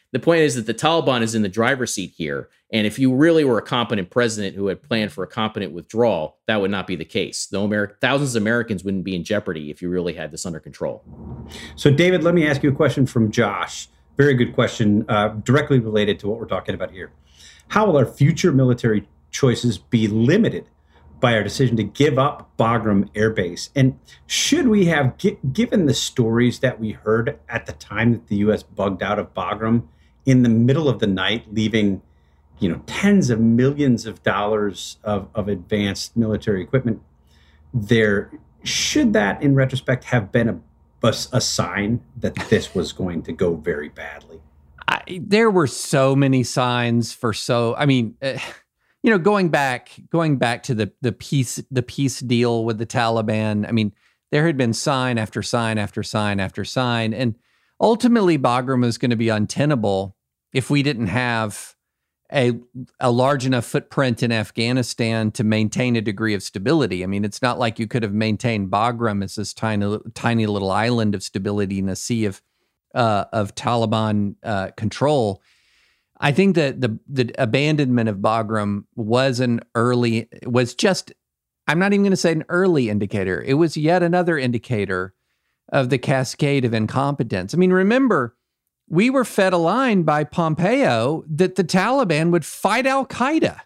the point is that the Taliban is in the driver's seat here. And if you really were a competent president who had planned for a competent withdrawal, that would not be the case. No Ameri- thousands of Americans wouldn't be in jeopardy if you really had this under control. So, David, let me ask you a question from Josh. Very good question, uh, directly related to what we're talking about here. How will our future military choices be limited by our decision to give up Bagram Air Base? And should we have, gi- given the stories that we heard at the time that the U S bugged out of Bagram in the middle of the night, leaving, you know, tens of millions of dollars of, of advanced military equipment there, should that, in retrospect, have been a, a, a sign that this was going to go very badly? I, there were so many signs for so, I mean, uh, you know, going back, going back to the the peace the peace deal with the Taliban. I mean, there had been sign after sign after sign after sign, and ultimately, Bagram was going to be untenable if we didn't have a a large enough footprint in Afghanistan to maintain a degree of stability. I mean, it's not like you could have maintained Bagram as this tiny tiny little island of stability in a sea of uh, of Taliban uh, control. I think that the the abandonment of Bagram was an early, was just, I'm not even going to say an early indicator. It was yet another indicator of the cascade of incompetence. I mean, remember, we were fed a line by Pompeo that the Taliban would fight Al-Qaeda.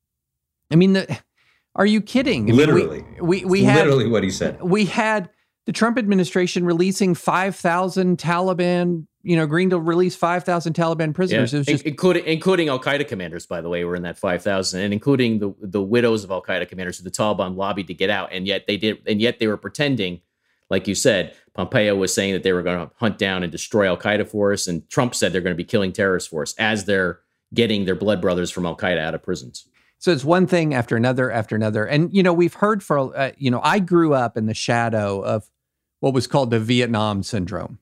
I mean, the, are you kidding? I Literally. mean, we, we, we had, literally what he said. We had the Trump administration releasing five thousand Taliban, you know, agreeing to release five thousand Taliban prisoners. Yeah. It was just, including including Al-Qaeda commanders, by the way, were in that five thousand, and including the the widows of Al-Qaeda commanders who the Taliban lobbied to get out, and yet they did, and yet they were pretending, like you said, Pompeo was saying that they were going to hunt down and destroy Al-Qaeda for us, and Trump said they're going to be killing terrorists for us as they're getting their blood brothers from Al-Qaeda out of prisons. So it's one thing after another after another, and you know, we've heard for uh, you know, I grew up in the shadow of what was called the Vietnam syndrome.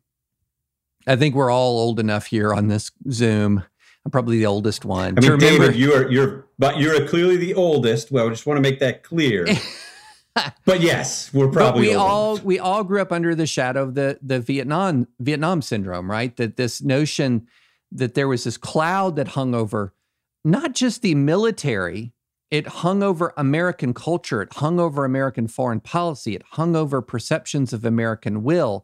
I think we're all old enough here on this Zoom. I'm probably the oldest one. I mean, remember- David, you are you're but you're clearly the oldest. Well, I just want to make that clear. But yes, we're probably but we old all enough. we all grew up under the shadow of the the Vietnam Vietnam syndrome, right? That this notion that there was this cloud that hung over not just the military, it hung over American culture, it hung over American foreign policy, it hung over perceptions of American will.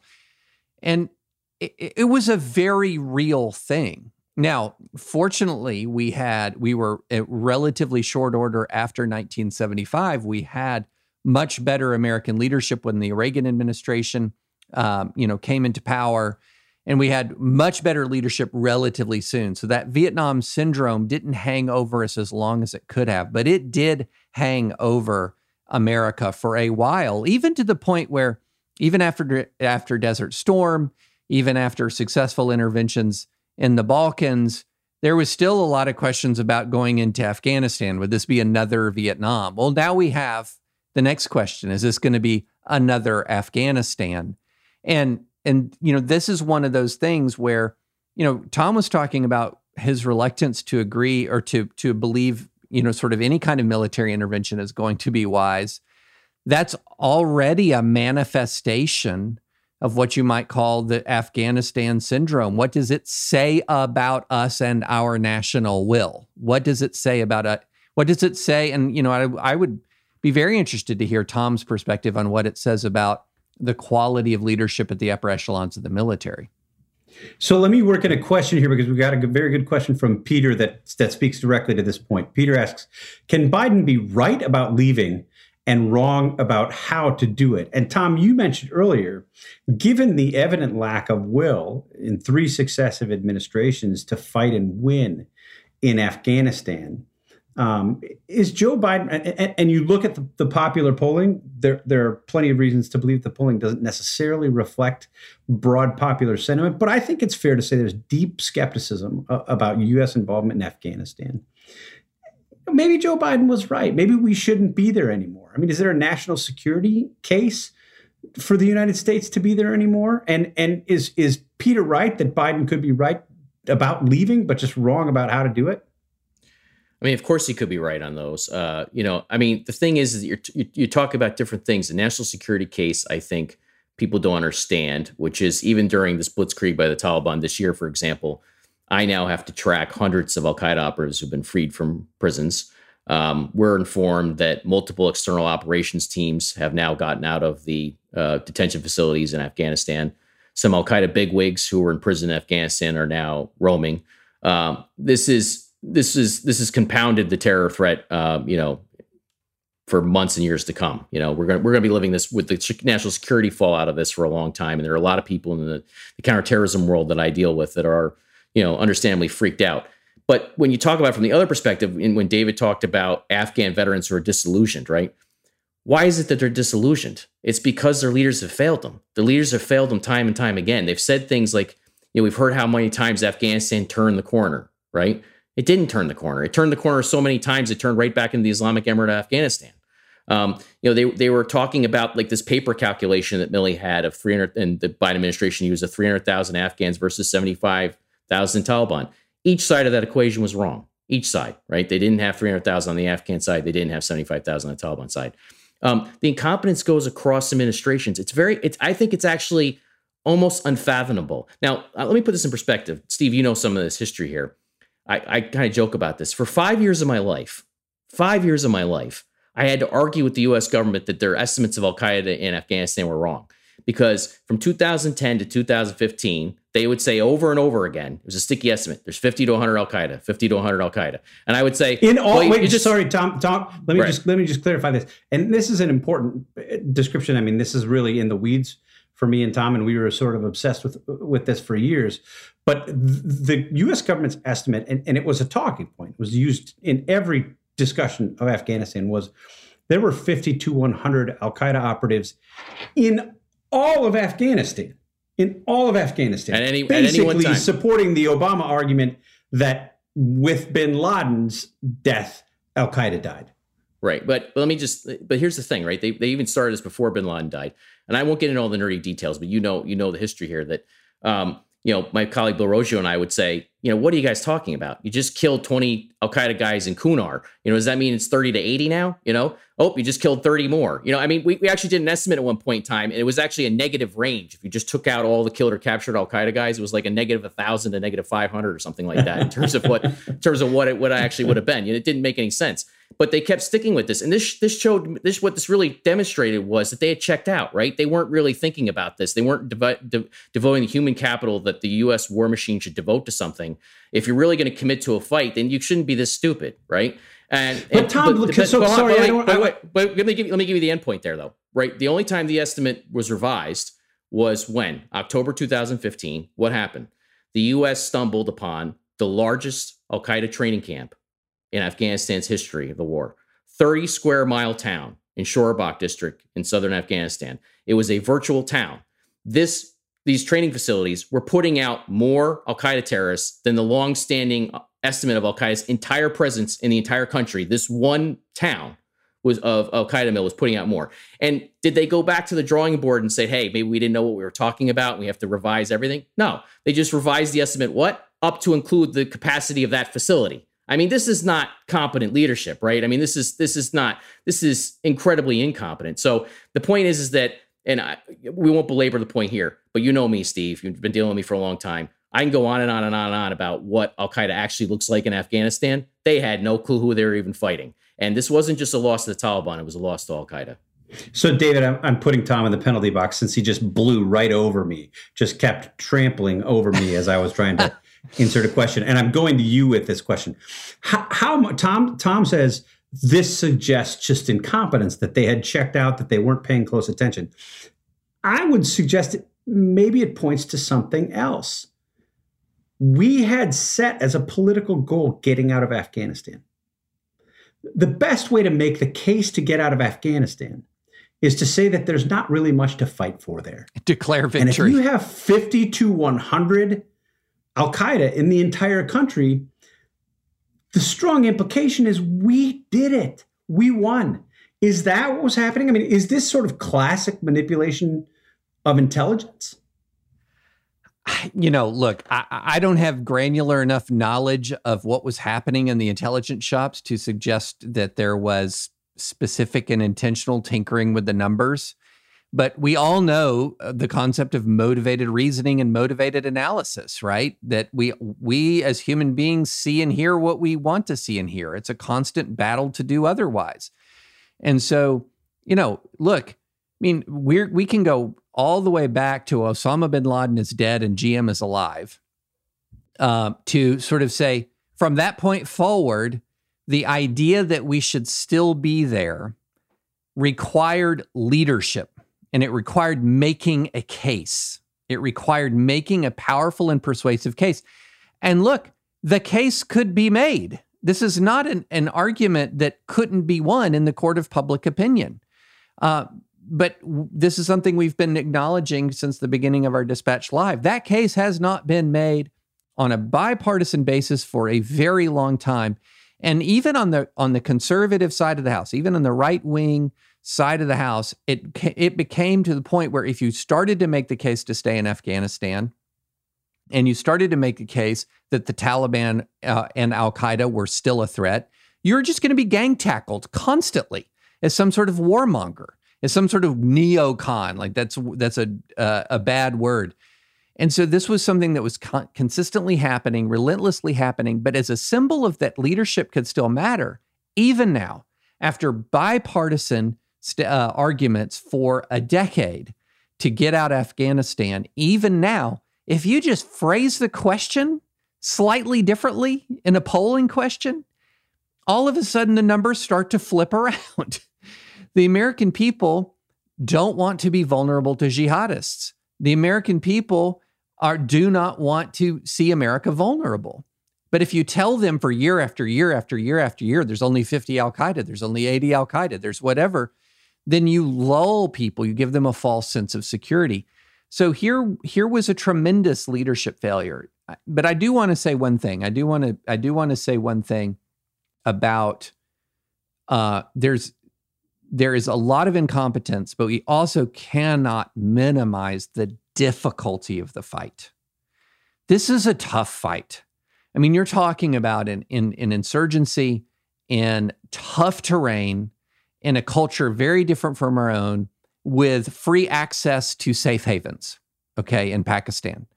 And it, it was a very real thing. Now, fortunately, we had, we were at relatively short order after nineteen seventy-five. We had much better American leadership when the Reagan administration, um, you know, came into power, and we had much better leadership relatively soon. So that Vietnam syndrome didn't hang over us as long as it could have, but it did hang over America for a while, even to the point where even after after Desert Storm, even after successful interventions in the Balkans, there was still a lot of questions about going into Afghanistan. Would this be another Vietnam? Well, now we have the next question. Is this going to be another Afghanistan? And, and you know, this is one of those things where, you know, Tom was talking about his reluctance to agree or to, to believe, you know, sort of any kind of military intervention is going to be wise. That's already a manifestation of what you might call the Afghanistan syndrome. What does it say about us and our national will? What does it say about it? What does it say? And, you know, I, I would be very interested to hear Tom's perspective on what it says about the quality of leadership at the upper echelons of the military. So let me work in a question here, because we've got a good, very good question from Peter that, that speaks directly to this point. Peter asks, can Biden be right about leaving and wrong about how to do it? And Tom, you mentioned earlier, given the evident lack of will in three successive administrations to fight and win in Afghanistan, um, is Joe Biden, and, and you look at the, the popular polling, there, there are plenty of reasons to believe the polling doesn't necessarily reflect broad popular sentiment, but I think it's fair to say there's deep skepticism uh, about U S involvement in Afghanistan. Maybe Joe Biden was right. Maybe we shouldn't be there anymore. I mean, is there a national security case for the United States to be there anymore? And and is is Peter right that Biden could be right about leaving, but just wrong about how to do it? I mean, of course he could be right on those. Uh, you know, I mean, the thing is, is that you're, you, you talk about different things. The national security case, I think people don't understand, which is even during this blitzkrieg by the Taliban this year, for example, I now have to track hundreds of al-Qaeda operatives who've been freed from prisons. Um, we're informed that multiple external operations teams have now gotten out of the uh, detention facilities in Afghanistan. Some al-Qaeda bigwigs who were in prison in Afghanistan are now roaming. Um, this is this is this has compounded the terror threat, um, you know, for months and years to come. You know, we're going we're going to be living this with the national security fallout of this for a long time, and there are a lot of people in the, the counterterrorism world that I deal with that are, you know, understandably freaked out. But when you talk about it from the other perspective, and when David talked about Afghan veterans who are disillusioned, right? Why is it that they're disillusioned? It's because their leaders have failed them. The leaders have failed them time and time again. They've said things like, you know, we've heard how many times Afghanistan turned the corner, right? It didn't turn the corner. It turned the corner so many times, it turned right back into the Islamic Emirate of Afghanistan. Um, you know, they they were talking about like this paper calculation that Milley had of three hundred, and the Biden administration used of three hundred thousand Afghans versus seventy-five thousand Taliban. Each side of that equation was wrong. Each side, right? They didn't have three hundred thousand on the Afghan side. They didn't have seventy-five thousand on the Taliban side. Um, the incompetence goes across administrations. It's very, it's, I think it's actually almost unfathomable. Now, uh, let me put this in perspective. Steve, you know some of this history here. I, I kind of joke about this. For five years of my life, five years of my life, I had to argue with the U S government that their estimates of al-Qaeda in Afghanistan were wrong. Because from two thousand ten to two thousand fifteen, they would say over and over again, it was a sticky estimate. There's fifty to one hundred al-Qaeda, fifty to one hundred al-Qaeda. And I would say, in all, well, wait, just, sorry, Tom, Tom, let me right. just, let me just clarify this. And this is an important description. I mean, this is really in the weeds for me and Tom, and we were sort of obsessed with, with this for years. But the U S government's estimate, and, and it was a talking point, it was used in every discussion of Afghanistan, was there were fifty to one hundred al-Qaeda operatives in all of Afghanistan, in all of Afghanistan, at any, basically at any one time. Supporting the Obama argument that with bin Laden's death, al-Qaeda died. Right. But, but let me just, but here's the thing, right? They they even started this before bin Laden died. And I won't get into all the nerdy details, but you know, you know the history here that, um, you know, my colleague Bill Roggio and I would say, you know, what are you guys talking about? You just killed twenty al-Qaeda guys in Kunar. You know, does that mean it's thirty to eighty now? You know, oh, you just killed thirty more. You know, I mean, we, we actually did an estimate at one point in time, and it was actually a negative range. If you just took out all the killed or captured al-Qaeda guys, it was like a negative one thousand to negative five hundred or something like that in terms of what, in terms of what it, what it actually would have been. You know, it didn't make any sense. But they kept sticking with this. And this this showed, this what this really demonstrated was that they had checked out, right? They weren't really thinking about this. They weren't devo- de- devoting the human capital that the U S war machine should devote to something. If you're really going to commit to a fight, then you shouldn't be this stupid, right? And, But and, Tom, but, look, but, so but, sorry, but, I don't- but, I- wait, but let me give let me give you the end point there, though, right? The only time the estimate was revised was when? October two thousand fifteen. What happened? The U S stumbled upon the largest al-Qaeda training camp in Afghanistan's history of the war. thirty square mile town in Shorabak district in southern Afghanistan. It was a virtual town. This, these training facilities were putting out more al-Qaeda terrorists than the long-standing estimate of al-Qaeda's entire presence in the entire country. This one town was of al-Qaeda mill was putting out more. And did they go back to the drawing board and say, hey, maybe we didn't know what we were talking about and we have to revise everything? No, they just revised the estimate, what? Up to include the capacity of that facility. I mean, this is not competent leadership, right? I mean, this is this is not this is incredibly incompetent. So the point is, is that, and I, we won't belabor the point here, but you know me, Steve. You've been dealing with me for a long time. I can go on and on and on and on about what al-Qaeda actually looks like in Afghanistan. They had no clue who they were even fighting, and this wasn't just a loss to the Taliban; it was a loss to al-Qaeda. So, David, I'm, I'm putting Tom in the penalty box since he just blew right over me, just kept trampling over me as I was trying to insert a question. And I'm going to you with this question. How, how Tom, Tom says this suggests just incompetence, that they had checked out, that they weren't paying close attention. I would suggest that maybe it points to something else. We had set as a political goal getting out of Afghanistan. The best way to make the case to get out of Afghanistan is to say that there's not really much to fight for there. Declare victory. And if you have fifty to one hundred al-Qaeda in the entire country, the strong implication is we did it. We won. Is that what was happening? I mean, is this sort of classic manipulation of intelligence? You know, look, I, I don't have granular enough knowledge of what was happening in the intelligence shops to suggest that there was specific and intentional tinkering with the numbers. But we all know the concept of motivated reasoning and motivated analysis, right? That we we as human beings see and hear what we want to see and hear. It's a constant battle to do otherwise. And so, you know, look, I mean, we're we can go all the way back to Osama bin Laden is dead and G M is alive, uh, to sort of say, from that point forward, the idea that we should still be there required leadership. And it required making a case. It required making a powerful and persuasive case. And look, the case could be made. This is not an, an argument that couldn't be won in the court of public opinion. Uh, but w- this is something we've been acknowledging since the beginning of our Dispatch Live. That case has not been made on a bipartisan basis for a very long time. And even on the on the conservative side of the House, even on the right-wing side of the House, it it became to the point where if you started to make the case to stay in Afghanistan, and you started to make a case that the Taliban uh, and Al-Qaeda were still a threat, you're just going to be gang tackled constantly as some sort of warmonger, as some sort of neocon. Like that's that's a uh, a bad word. And so this was something that was con- consistently happening, relentlessly happening, but as a symbol of that leadership could still matter, even now, after bipartisan st- uh, arguments for a decade to get out Afghanistan, even now, if you just phrase the question slightly differently in a polling question, all of a sudden the numbers start to flip around. The American people don't want to be vulnerable to jihadists. The American people are do not want to see America vulnerable. But if you tell them for year after year after year after year, there's only fifty Al-Qaeda, there's only eighty Al-Qaeda, there's whatever, then you lull people, you give them a false sense of security. So here, here was a tremendous leadership failure. But I do want to say one thing. I do want to, I do want to say one thing about uh, there's there is a lot of incompetence, but we also cannot minimize the difficulty of the fight. This is a tough fight. I mean, you're talking about an, in, an insurgency in tough terrain, in a culture very different from our own, with free access to safe havens, okay, in Pakistan.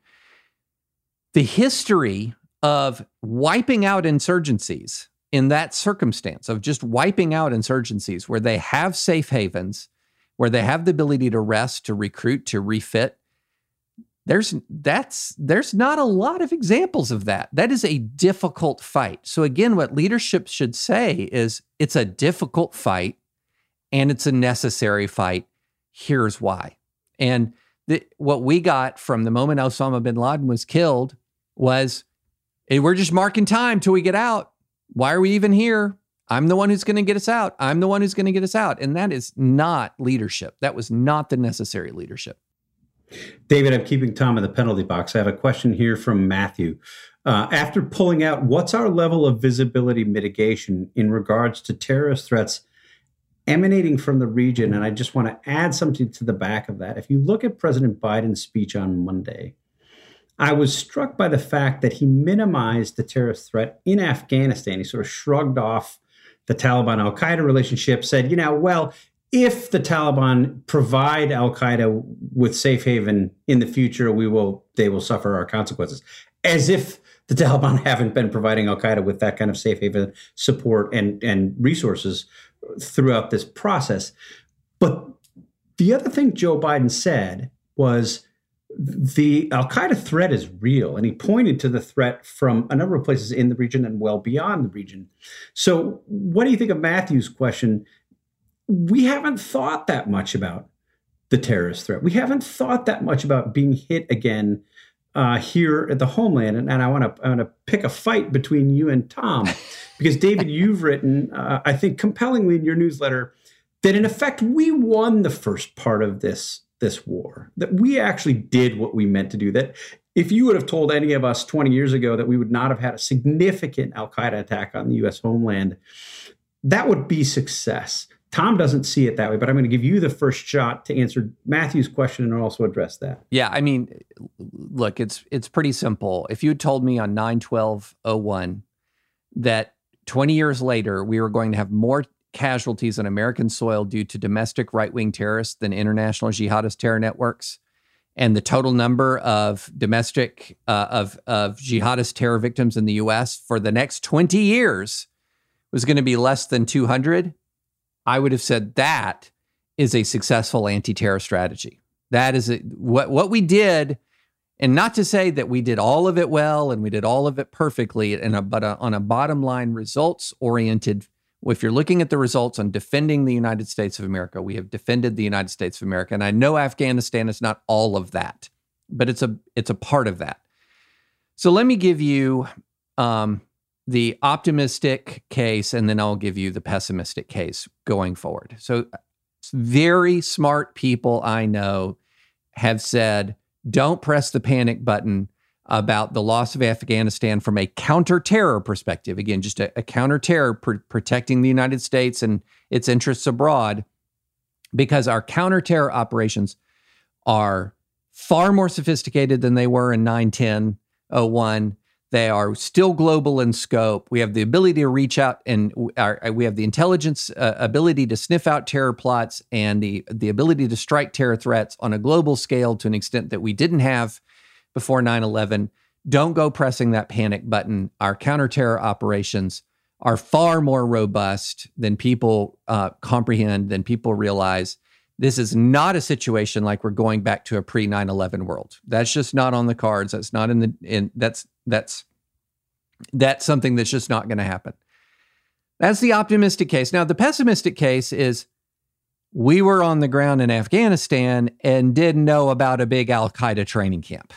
The history of wiping out insurgencies in that circumstance, of just wiping out insurgencies where they have safe havens, where they have the ability to rest, to recruit, to refit, There's that's there's not a lot of examples of that. That is a difficult fight. So again, what leadership should say is it's a difficult fight and it's a necessary fight. Here's why. And the, what we got from the moment Osama bin Laden was killed was, hey, we're just marking time till we get out. Why are we even here? I'm the one who's going to get us out. I'm the one who's going to get us out. And that is not leadership. That was not the necessary leadership. David, I'm keeping Tom in the penalty box. I have a question here from Matthew. Uh, after pulling out, what's our level of visibility mitigation in regards to terrorist threats emanating from the region? And I just want to add something to the back of that. If you look at President Biden's speech on Monday, I was struck by the fact that he minimized the terrorist threat in Afghanistan. He sort of shrugged off the Taliban-Al-Qaeda relationship, said, you know, well, if the Taliban provide Al-Qaeda with safe haven in the future, we will they will suffer our consequences. As if the Taliban haven't been providing Al-Qaeda with that kind of safe haven support and, and resources throughout this process. But the other thing Joe Biden said was the Al-Qaeda threat is real. And he pointed to the threat from a number of places in the region and well beyond the region. So what do you think of Matthew's question? We haven't thought that much about the terrorist threat. We haven't thought that much about being hit again uh, here at the homeland. And, and I want to I want to pick a fight between you and Tom, because David, you've written, uh, I think, compellingly in your newsletter that in effect we won the first part of this this war. That we actually did what we meant to do. That if you would have told any of us twenty years ago that we would not have had a significant Al-Qaeda attack on the U S homeland, that would be success. Tom doesn't see it that way, but I'm going to give you the first shot to answer Matthew's question and also address that. Yeah, I mean, look, it's it's pretty simple. If you had told me on nine twelve oh one that twenty years later we were going to have more casualties on American soil due to domestic right-wing terrorists than international jihadist terror networks. And the total number of domestic, uh, of, of jihadist terror victims in the U S for the next twenty years was going to be less than two hundred, I would have said that is a successful anti-terror strategy. That is a, what, what we did, and not to say that we did all of it well and we did all of it perfectly, and a, but a, on a bottom line results-oriented, if you're looking at the results on defending the United States of America, we have defended the United States of America. And I know Afghanistan is not all of that, but it's a it's a part of that. So let me give you um, the optimistic case, and then I'll give you the pessimistic case going forward. So very smart people I know have said, don't press the panic button about the loss of Afghanistan from a counter-terror perspective. Again, just a, a counter-terror pr- protecting the United States and its interests abroad, because our counter-terror operations are far more sophisticated than they were in nine ten oh one. They are still global in scope. We have the ability to reach out, and our, we have the intelligence uh, ability to sniff out terror plots and the, the ability to strike terror threats on a global scale to an extent that we didn't have before nine eleven. Don't go pressing that panic button. Our counterterror operations are far more robust than people uh, comprehend, than people realize. This is not a situation like we're going back to a pre nine eleven world. That's just not on the cards. That's not in the, in that's, that's, that's something that's just not going to happen. That's the optimistic case. Now, the pessimistic case is we were on the ground in Afghanistan and didn't know about a big Al-Qaeda training camp.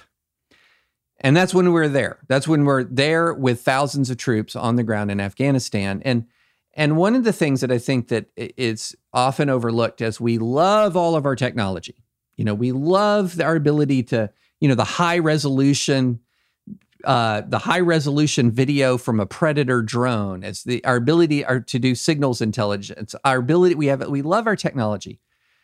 And that's when we were there. That's when we're there with thousands of troops on the ground in Afghanistan. And and one of the things that I think that is often overlooked as we love all of our technology, you know, we love our ability to, you know, the high resolution, uh, the high resolution video from a Predator drone, as the our ability our, to do signals intelligence, our ability we have, we love our technology.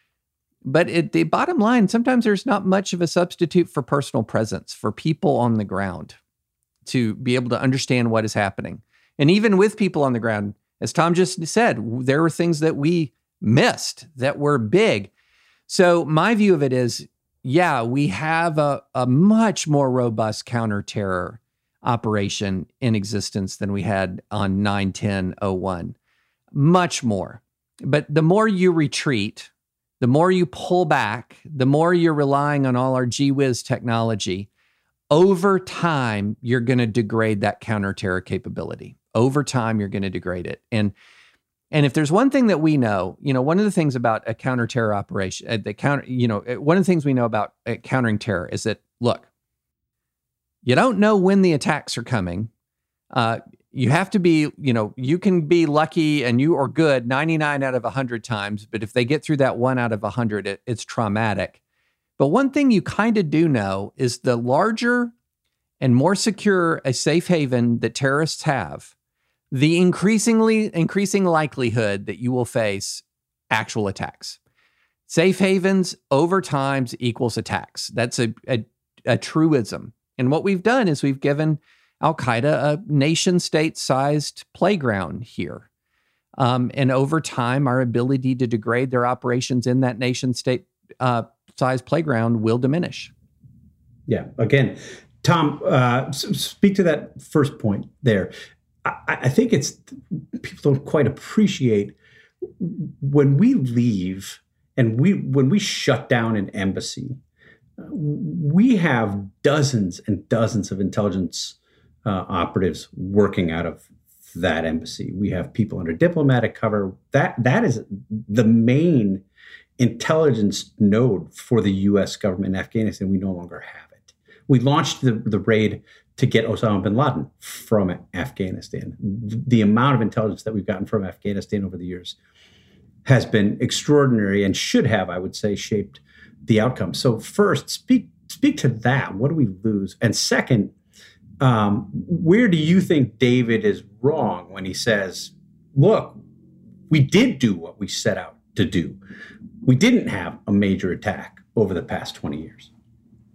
But at the bottom line, sometimes there's not much of a substitute for personal presence, for people on the ground to be able to understand what is happening. And even with people on the ground, as Tom just said, there were things that we missed that were big. So my view of it is, yeah, we have a, a much more robust counterterror operation in existence than we had on nine ten oh one. Much more. But the more you retreat, the more you pull back, the more you're relying on all our gee whiz technology, over time, you're going to degrade that counterterror capability. Over time, you're going to degrade it. And and if there's one thing that we know, you know, one of the things about a counterterror operation, uh, the counter, you know, one of the things we know about uh, countering terror is that, look, you don't know when the attacks are coming. Uh, you have to be, you know, you can be lucky and you are good ninety-nine out of one hundred times, but if they get through that one out of one hundred, it, it's traumatic. But one thing you kind of do know is the larger and more secure a safe haven that terrorists have, the increasingly increasing likelihood that you will face actual attacks. Safe havens over time equals attacks. That's a, a, a truism. And what we've done is we've given Al-Qaeda a nation-state-sized playground here. Um, and over time, our ability to degrade their operations in that nation-state uh, size playground will diminish. Yeah. Again, Tom, uh, speak to that first point there. I, I think it's people don't quite appreciate when we leave and we when we shut down an embassy, we have dozens and dozens of intelligence uh, operatives working out of that embassy. We have people under diplomatic cover. That that is the main intelligence node for the U S government in Afghanistan. We no longer have it. We launched the, the raid to get Osama bin Laden from Afghanistan. The amount of intelligence that we've gotten from Afghanistan over the years has been extraordinary and should have, I would say, shaped the outcome. So first, speak speak to that. What do we lose? And second, um, where do you think David is wrong when he says, look, we did do what we set out to do. We didn't have a major attack over the past twenty years.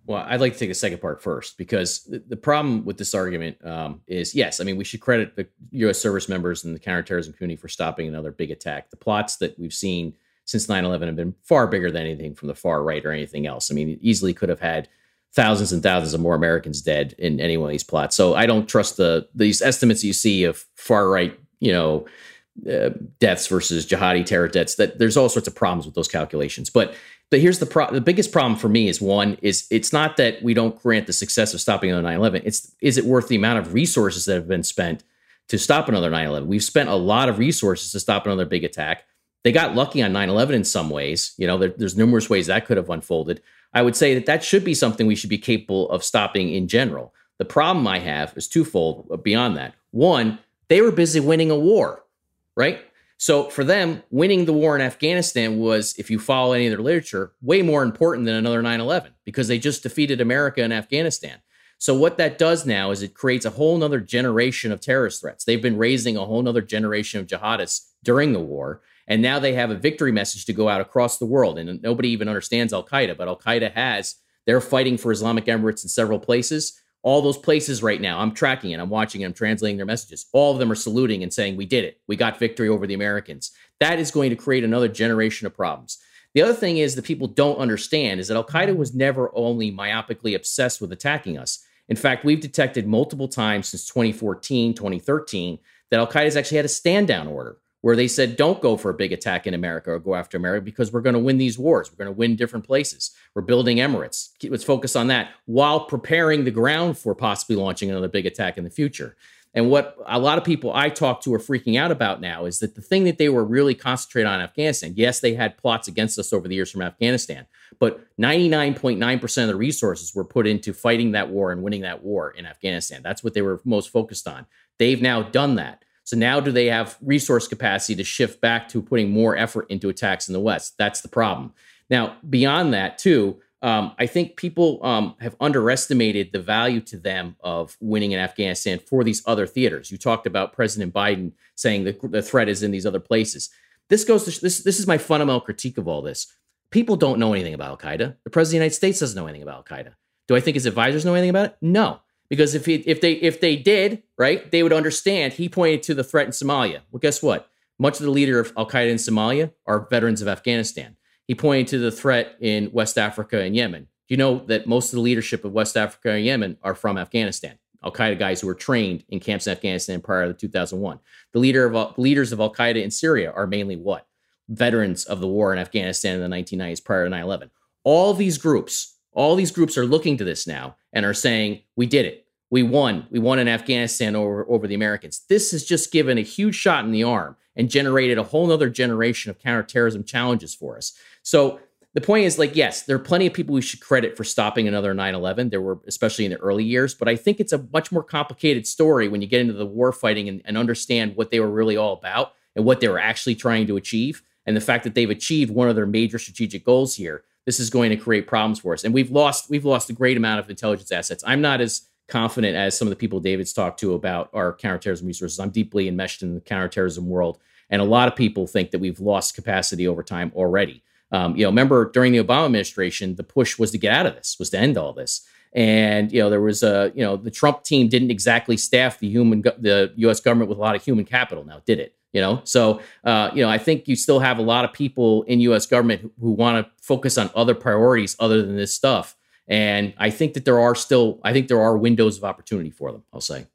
Well, I'd like to take the second part first, because the, the problem with this argument um, is, yes, I mean, we should credit the U S service members and the counterterrorism community for stopping another big attack. The plots that we've seen since nine eleven have been far bigger than anything from the far right or anything else. I mean, it easily could have had thousands and thousands of more Americans dead in any one of these plots. So I don't trust the these estimates you see of far right, you know, uh, deaths versus jihadi terror deaths. That there's all sorts of problems with those calculations. But but here's the pro- the biggest problem for me is, one, is it's not that we don't grant the success of stopping another nine eleven. It's, is it worth the amount of resources that have been spent to stop another nine eleven? We've spent a lot of resources to stop another big attack. They got lucky on nine eleven in some ways. You know, there, there's numerous ways that could have unfolded. I would say that that should be something we should be capable of stopping in general. The problem I have is twofold beyond that. One, they were busy winning a war, right? So for them, winning the war in Afghanistan was, if you follow any of their literature, way more important than another nine eleven, because they just defeated America in Afghanistan. So what that does now is it creates a whole nother generation of terrorist threats. They've been raising a whole nother generation of jihadists during the war. And now they have a victory message to go out across the world. And nobody even understands Al-Qaeda, but Al-Qaeda has, they're fighting for Islamic Emirates in several places. All those places right now, I'm tracking it, I'm watching it, I'm translating their messages. All of them are saluting and saying, we did it. We got victory over the Americans. That is going to create another generation of problems. The other thing is that people don't understand is that Al-Qaeda was never only myopically obsessed with attacking us. In fact, we've detected multiple times since twenty fourteen, twenty thirteen, that Al-Qaeda's actually had a stand down order, where they said, don't go for a big attack in America or go after America, because we're going to win these wars. We're going to win different places. We're building Emirates. Let's focus on that while preparing the ground for possibly launching another big attack in the future. And what a lot of people I talk to are freaking out about now is that the thing that they were really concentrated on in Afghanistan, yes, they had plots against us over the years from Afghanistan, but ninety-nine point nine percent of the resources were put into fighting that war and winning that war in Afghanistan. That's what they were most focused on. They've now done that. So now do they have resource capacity to shift back to putting more effort into attacks in the West? That's the problem. Now, beyond that, too, um, I think people um, have underestimated the value to them of winning in Afghanistan for these other theaters. You talked about President Biden saying the, the threat is in these other places. This goes to this. This is my fundamental critique of all this. People don't know anything about Al-Qaeda. The President of the United States doesn't know anything about Al-Qaeda. Do I think his advisors know anything about it? No. Because if he, if they if they did, right, they would understand. He pointed to the threat in Somalia. Well, guess what? Much of the leader of Al-Qaeda in Somalia are veterans of Afghanistan. He pointed to the threat in West Africa and Yemen. Do you know that most of the leadership of West Africa and Yemen are from Afghanistan? Al-Qaeda guys who were trained in camps in Afghanistan prior to two thousand one. The leader of leaders of Al-Qaeda in Syria are mainly what? Veterans of the war in Afghanistan in the nineteen nineties prior to nine eleven. All these groups, all these groups are looking to this now and are saying, we did it. We won. We won in Afghanistan over, over the Americans. This has just given a huge shot in the arm and generated a whole other generation of counterterrorism challenges for us. So the point is, like, yes, there are plenty of people we should credit for stopping another nine eleven. There were, especially in the early years, but I think it's a much more complicated story when you get into the war fighting and, and understand what they were really all about and what they were actually trying to achieve. And the fact that they've achieved one of their major strategic goals here, this is going to create problems for us. And we've lost, we've lost a great amount of intelligence assets. I'm not as confident as some of the people David's talked to about our counterterrorism resources. I'm deeply enmeshed in the counterterrorism world. And a lot of people think that we've lost capacity over time already. Um, you know, remember during the Obama administration, the push was to get out of this, was to end all this. And, you know, there was a, you know, the Trump team didn't exactly staff the human, the U S government with a lot of human capital now, did it? You know, so, uh, you know, I think you still have a lot of people in U S government who, who want to focus on other priorities other than this stuff. And I think that there are still, I think there are windows of opportunity for them, I'll say.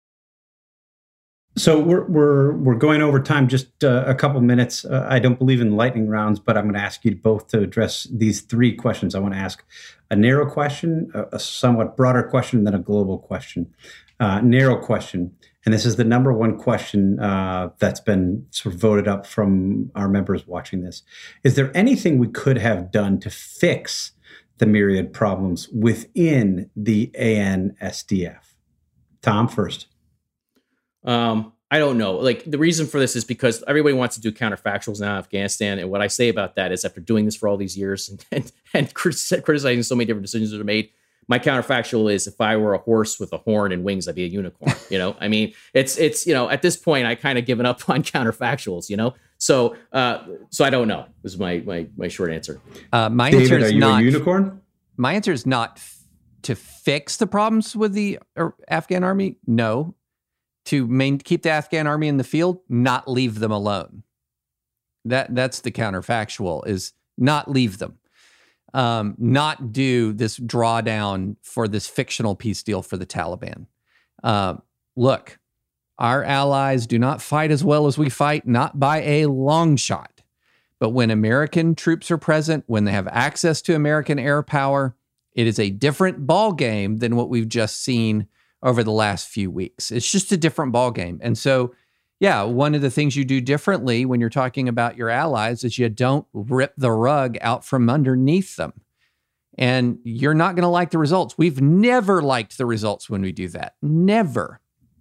So we're we're we're going over time, just uh, a couple minutes. Uh, I don't believe in lightning rounds, but I'm going to ask you both to address these three questions. I want to ask a narrow question, a, a somewhat broader question, and then a global question. Uh, narrow question, and this is the number one question uh, that's been sort of voted up from our members watching this. Is there anything we could have done to fix the myriad problems within the A N S D F? Tom, first. Um, I don't know. Like, the reason for this is because everybody wants to do counterfactuals now in Afghanistan. And what I say about that is, after doing this for all these years and, and, and criticizing so many different decisions that are made, my counterfactual is, if I were a horse with a horn and wings, I'd be a unicorn. You know, I mean, it's, it's, you know, at this point, I kind of given up on counterfactuals, you know? So, uh, so I don't know. This is my, my, my short answer. Uh, my David, answer is are you not a unicorn. My answer is not to fix the problems with the Afghan army? No. To main, keep the Afghan army in the field? Not leave them alone. That that's the counterfactual, is not leave them. Um, not do this drawdown for this fictional peace deal for the Taliban. Uh, look, our allies do not fight as well as we fight, not by a long shot. But when American troops are present, when they have access to American air power, it is a different ball game than what we've just seen over the last few weeks. It's just a different ball game. And so, yeah, one of the things you do differently when you're talking about your allies is you don't rip the rug out from underneath them. And you're not going to like the results. We've never liked the results when we do that. Never.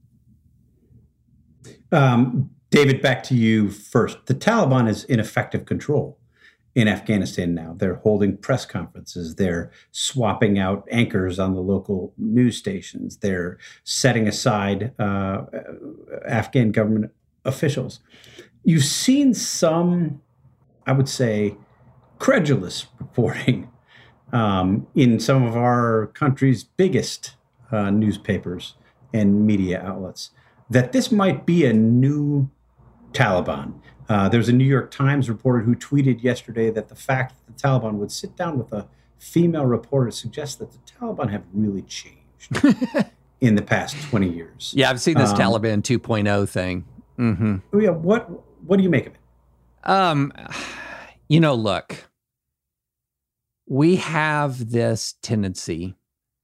Um, David, back to you first. The Taliban is in effective control in Afghanistan now. They're holding press conferences. They're swapping out anchors on the local news stations. They're setting aside uh, Afghan government officials. You've seen some, I would say, credulous reporting um, in some of our country's biggest uh, newspapers and media outlets that this might be a new Taliban. Uh, there's a New York Times reporter who tweeted yesterday that the fact that the Taliban would sit down with a female reporter suggests that the Taliban have really changed in the past twenty years. Yeah, I've seen this um, Taliban two point oh thing. Mm-hmm. Yeah, what what do you make of it? Um, you know, look, we have this tendency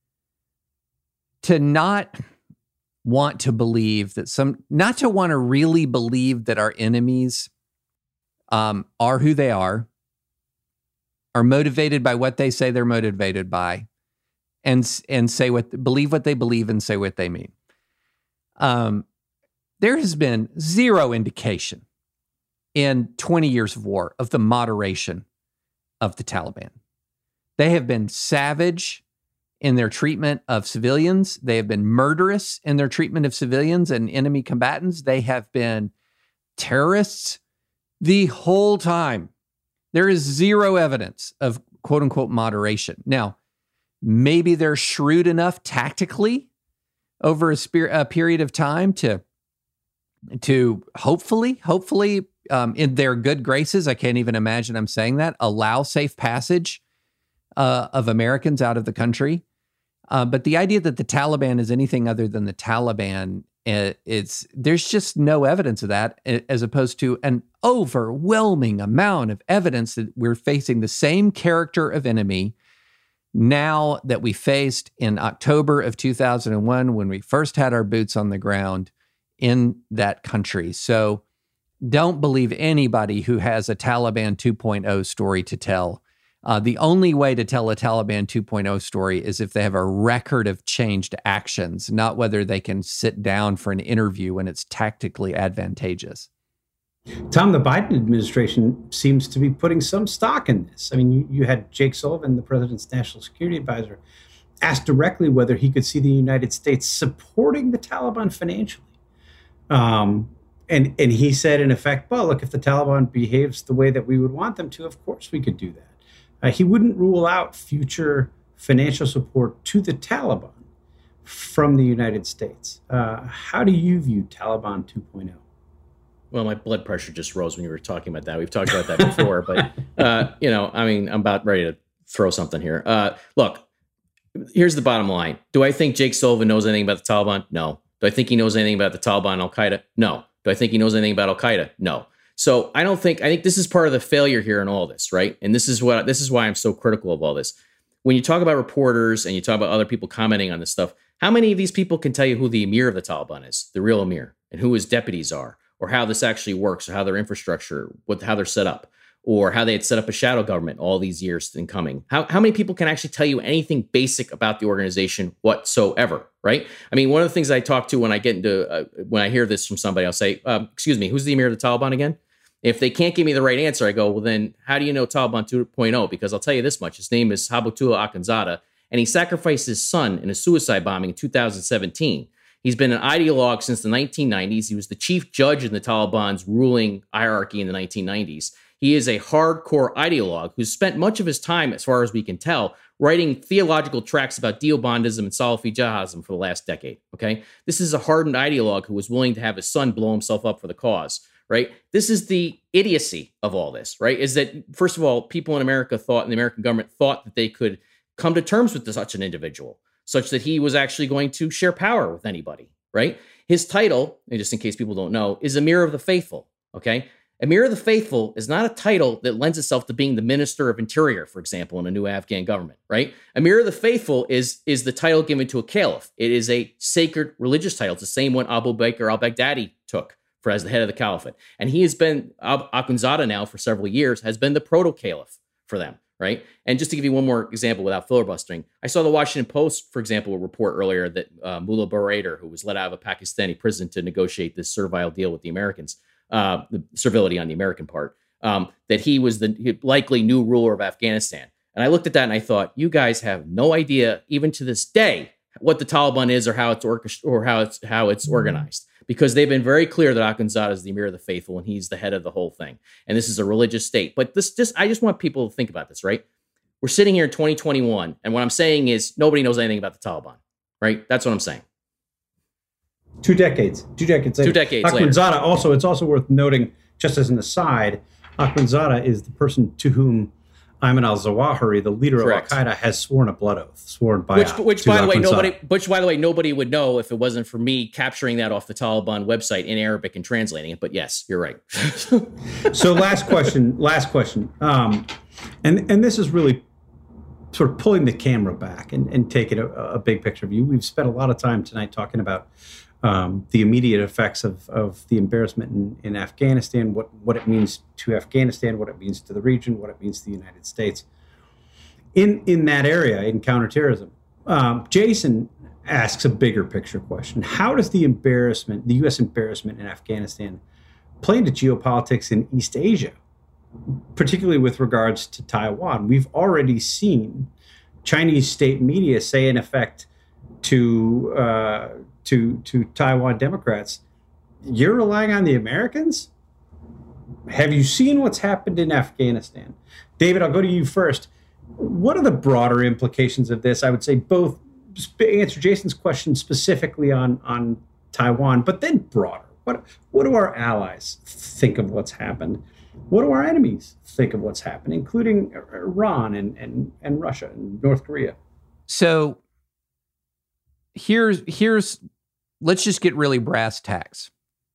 to not want to believe that some, not to want to really believe that our enemies um, are who they are, are motivated by what they say they're motivated by, and and say what, believe what they believe and say what they mean. Um, there has been zero indication in twenty years of war of the moderation of the Taliban. They have been savage in their treatment of civilians. They have been murderous in their treatment of civilians and enemy combatants. They have been terrorists the whole time. There is zero evidence of quote unquote moderation. Now, maybe they're shrewd enough tactically over a, spe- a period of time to, to hopefully, hopefully um, in their good graces, I can't even imagine I'm saying that, allow safe passage uh, of Americans out of the country. Uh, but the idea that the Taliban is anything other than the Taliban, uh, it's there's just no evidence of that, as opposed to an overwhelming amount of evidence that we're facing the same character of enemy now that we faced in October of two thousand one when we first had our boots on the ground in that country. So don't believe anybody who has a Taliban two point oh story to tell. Uh, the only way to tell a Taliban two point oh story is if they have a record of changed actions, not whether they can sit down for an interview when it's tactically advantageous. Tom, the Biden administration seems to be putting some stock in this. I mean, you, you had Jake Sullivan, the president's national security advisor, asked directly whether he could see the United States supporting the Taliban financially. Um, and, and he said, in effect, well, look, if the Taliban behaves the way that we would want them to, of course we could do that. Uh, he wouldn't rule out future financial support to the Taliban from the United States. Uh, how do you view Taliban two point oh? Well, my blood pressure just rose when you were talking about that. We've talked about that before, but, uh, you know, I mean, I'm about ready to throw something here. Uh, look, here's the bottom line. Do I think Jake Sullivan knows anything about the Taliban? No. Do I think he knows anything about the Taliban and Al-Qaeda? No. Do I think he knows anything about Al-Qaeda? No. So I don't think, I think this is part of the failure here in all this, right? And this is what, this is why I'm so critical of all this. When you talk about reporters and you talk about other people commenting on this stuff, how many of these people can tell you who the emir of the Taliban is, the real emir, and who his deputies are, or how this actually works, or how their infrastructure, what, how they're set up, or how they had set up a shadow government all these years in coming? How, how many people can actually tell you anything basic about the organization whatsoever, right? I mean, one of the things I talk to when I get into, uh, when I hear this from somebody, I'll say, um, excuse me, who's the emir of the Taliban again? If they can't give me the right answer, I go, well, then how do you know Taliban two point oh? Because I'll tell you this much. His name is Habatullah Akhundzada, and he sacrificed his son in a suicide bombing in two thousand seventeen. He's been an ideologue since the nineteen nineties. He was the chief judge in the Taliban's ruling hierarchy in the nineteen nineties. He is a hardcore ideologue who's spent much of his time, as far as we can tell, writing theological tracts about Deobandism and Salafi jihadism for the last decade, okay? This is a hardened ideologue who was willing to have his son blow himself up for the cause, right? This is the idiocy of all this, right? Is that, first of all, people in America thought, and the American government thought that they could come to terms with such an individual, such that he was actually going to share power with anybody, right? His title, and just in case people don't know, is Emir of the Faithful, okay? Emir of the Faithful is not a title that lends itself to being the Minister of Interior, for example, in a new Afghan government, right? Emir of the Faithful is, is the title given to a caliph. It is a sacred religious title. It's the same one Abu Bakr al-Baghdadi took for as the head of the caliphate. And he has been, Akhundzada now for several years, has been the proto-caliph for them, right? And just to give you one more example without filibustering, I saw the Washington Post, for example, report earlier that uh, Mullah Barader, who was let out of a Pakistani prison to negotiate this servile deal with the Americans, uh, the servility on the American part, um, that he was the likely new ruler of Afghanistan. And I looked at that and I thought, you guys have no idea, even to this day, what the Taliban is or how it's orchest- or how it's how it's organized. Because they've been very clear that Akhundzada is the Emir of the Faithful and he's the head of the whole thing. And this is a religious state. But this, just, I just want people to think about this, right? We're sitting here in twenty twenty-one, and what I'm saying is nobody knows anything about the Taliban, right? That's what I'm saying. Two decades. Two decades later. Two decades later. Akhundzada also, it's also worth noting, just as an aside, Akhundzada is the person to whom Ayman al-Zawahiri, the leader Correct. of Al-Qaeda, has sworn a blood oath, sworn by Which, which by the way, nobody, which by the way, nobody would know if it wasn't for me capturing that off the Taliban website in Arabic and translating it. But yes, you're right. So last question, last question. Um, and, and this is really sort of pulling the camera back and, and taking a, a big picture view. We've spent a lot of time tonight talking about um, the immediate effects of, of the embarrassment in, in Afghanistan, what, what it means to Afghanistan, what it means to the region, what it means to the United States. In, in that area, in counterterrorism, um, Jason asks a bigger picture question. How does the embarrassment, the U S embarrassment in Afghanistan, play into geopolitics in East Asia, particularly with regards to Taiwan? We've already seen Chinese state media say, in effect, to uh, to to Taiwan Democrats, you're relying on the Americans? Have you seen what's happened in Afghanistan? David, I'll go to you first. What are the broader implications of this? I would say both answer Jason's question specifically on, on Taiwan, but then broader. What, what do our allies think of what's happened? What do our enemies think of what's happened, including Iran and, and, and Russia and North Korea? So here's, here's, let's just get really brass tacks.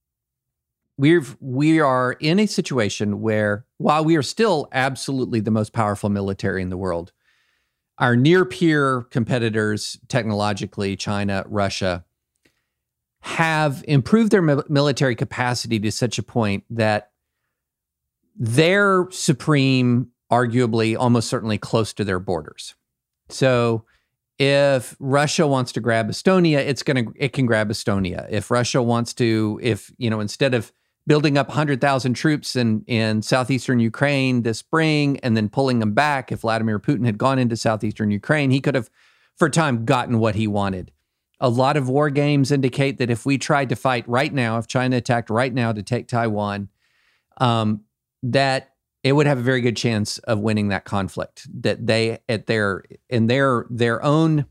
We've, we are in a situation where, while we are still absolutely the most powerful military in the world, our near-peer competitors, technologically, China, Russia, have improved their mi- military capacity to such a point that they're supreme, arguably, almost certainly close to their borders. So if Russia wants to grab Estonia, it's going to, it can grab Estonia. If Russia wants to, if, you know, instead of building up one hundred thousand troops in, in southeastern Ukraine this spring and then pulling them back, if Vladimir Putin had gone into southeastern Ukraine, he could have, for a time, gotten what he wanted. A lot of war games indicate that if we tried to fight right now, if China attacked right now to take Taiwan, um, that it would have a very good chance of winning that conflict. That they, at their in their their own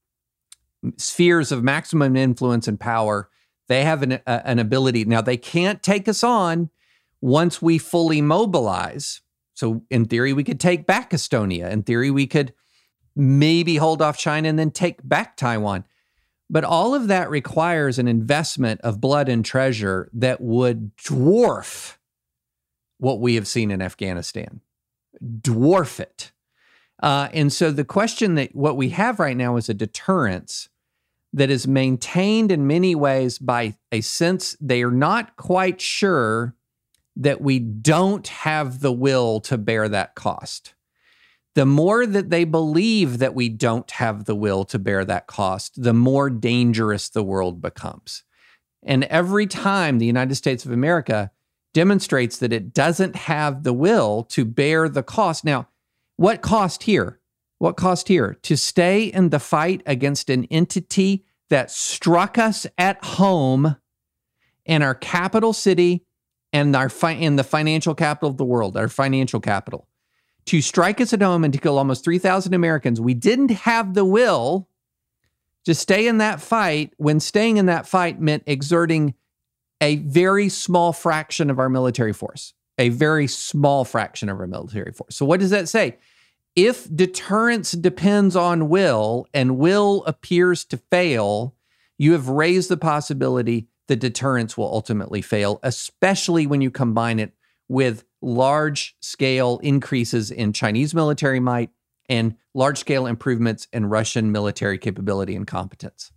spheres of maximum influence and power, they have an, a, an ability. Now, they can't take us on once we fully mobilize. So in theory, we could take back Estonia. In theory, we could maybe hold off China and then take back Taiwan. But all of that requires an investment of blood and treasure that would dwarf what we have seen in Afghanistan. Dwarf it. Uh, and so the question that what we have right now is a deterrence that is maintained in many ways by a sense they are not quite sure that we don't have the will to bear that cost. The more that they believe that we don't have the will to bear that cost, the more dangerous the world becomes. And every time the United States of America demonstrates that it doesn't have the will to bear the cost. Now, what cost here? What cost here? To stay in the fight against an entity that struck us at home in our capital city and our fi- and the financial capital of the world, our financial capital, to strike us at home and to kill almost three thousand Americans. We didn't have the will to stay in that fight when staying in that fight meant exerting a very small fraction of our military force, a very small fraction of our military force. So what does that say? If deterrence depends on will and will appears to fail, you have raised the possibility that deterrence will ultimately fail, especially when you combine it with large-scale increases in Chinese military might and large-scale improvements in Russian military capability and competence.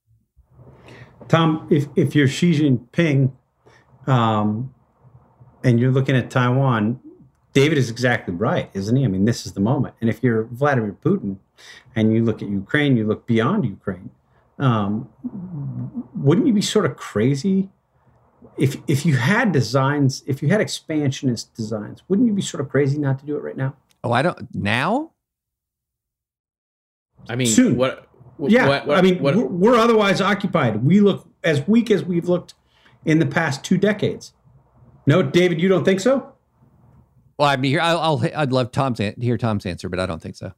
Tom, if, if you're Xi Jinping um, and you're looking at Taiwan, David is exactly right, isn't he? I mean, this is the moment. And if you're Vladimir Putin and you look at Ukraine, you look beyond Ukraine, um, wouldn't you be sort of crazy if if you had designs, if you had expansionist designs, wouldn't you be sort of crazy not to do it right now? Oh, I don't now. I mean, soon. What? what yeah, what, what, I mean, what, we're, we're otherwise occupied. We look as weak as we've looked in the past two decades. No, David, you don't think so? Well, I'd be here. I'll, I'll. I'd love Tom's to hear Tom's answer, but I don't think so.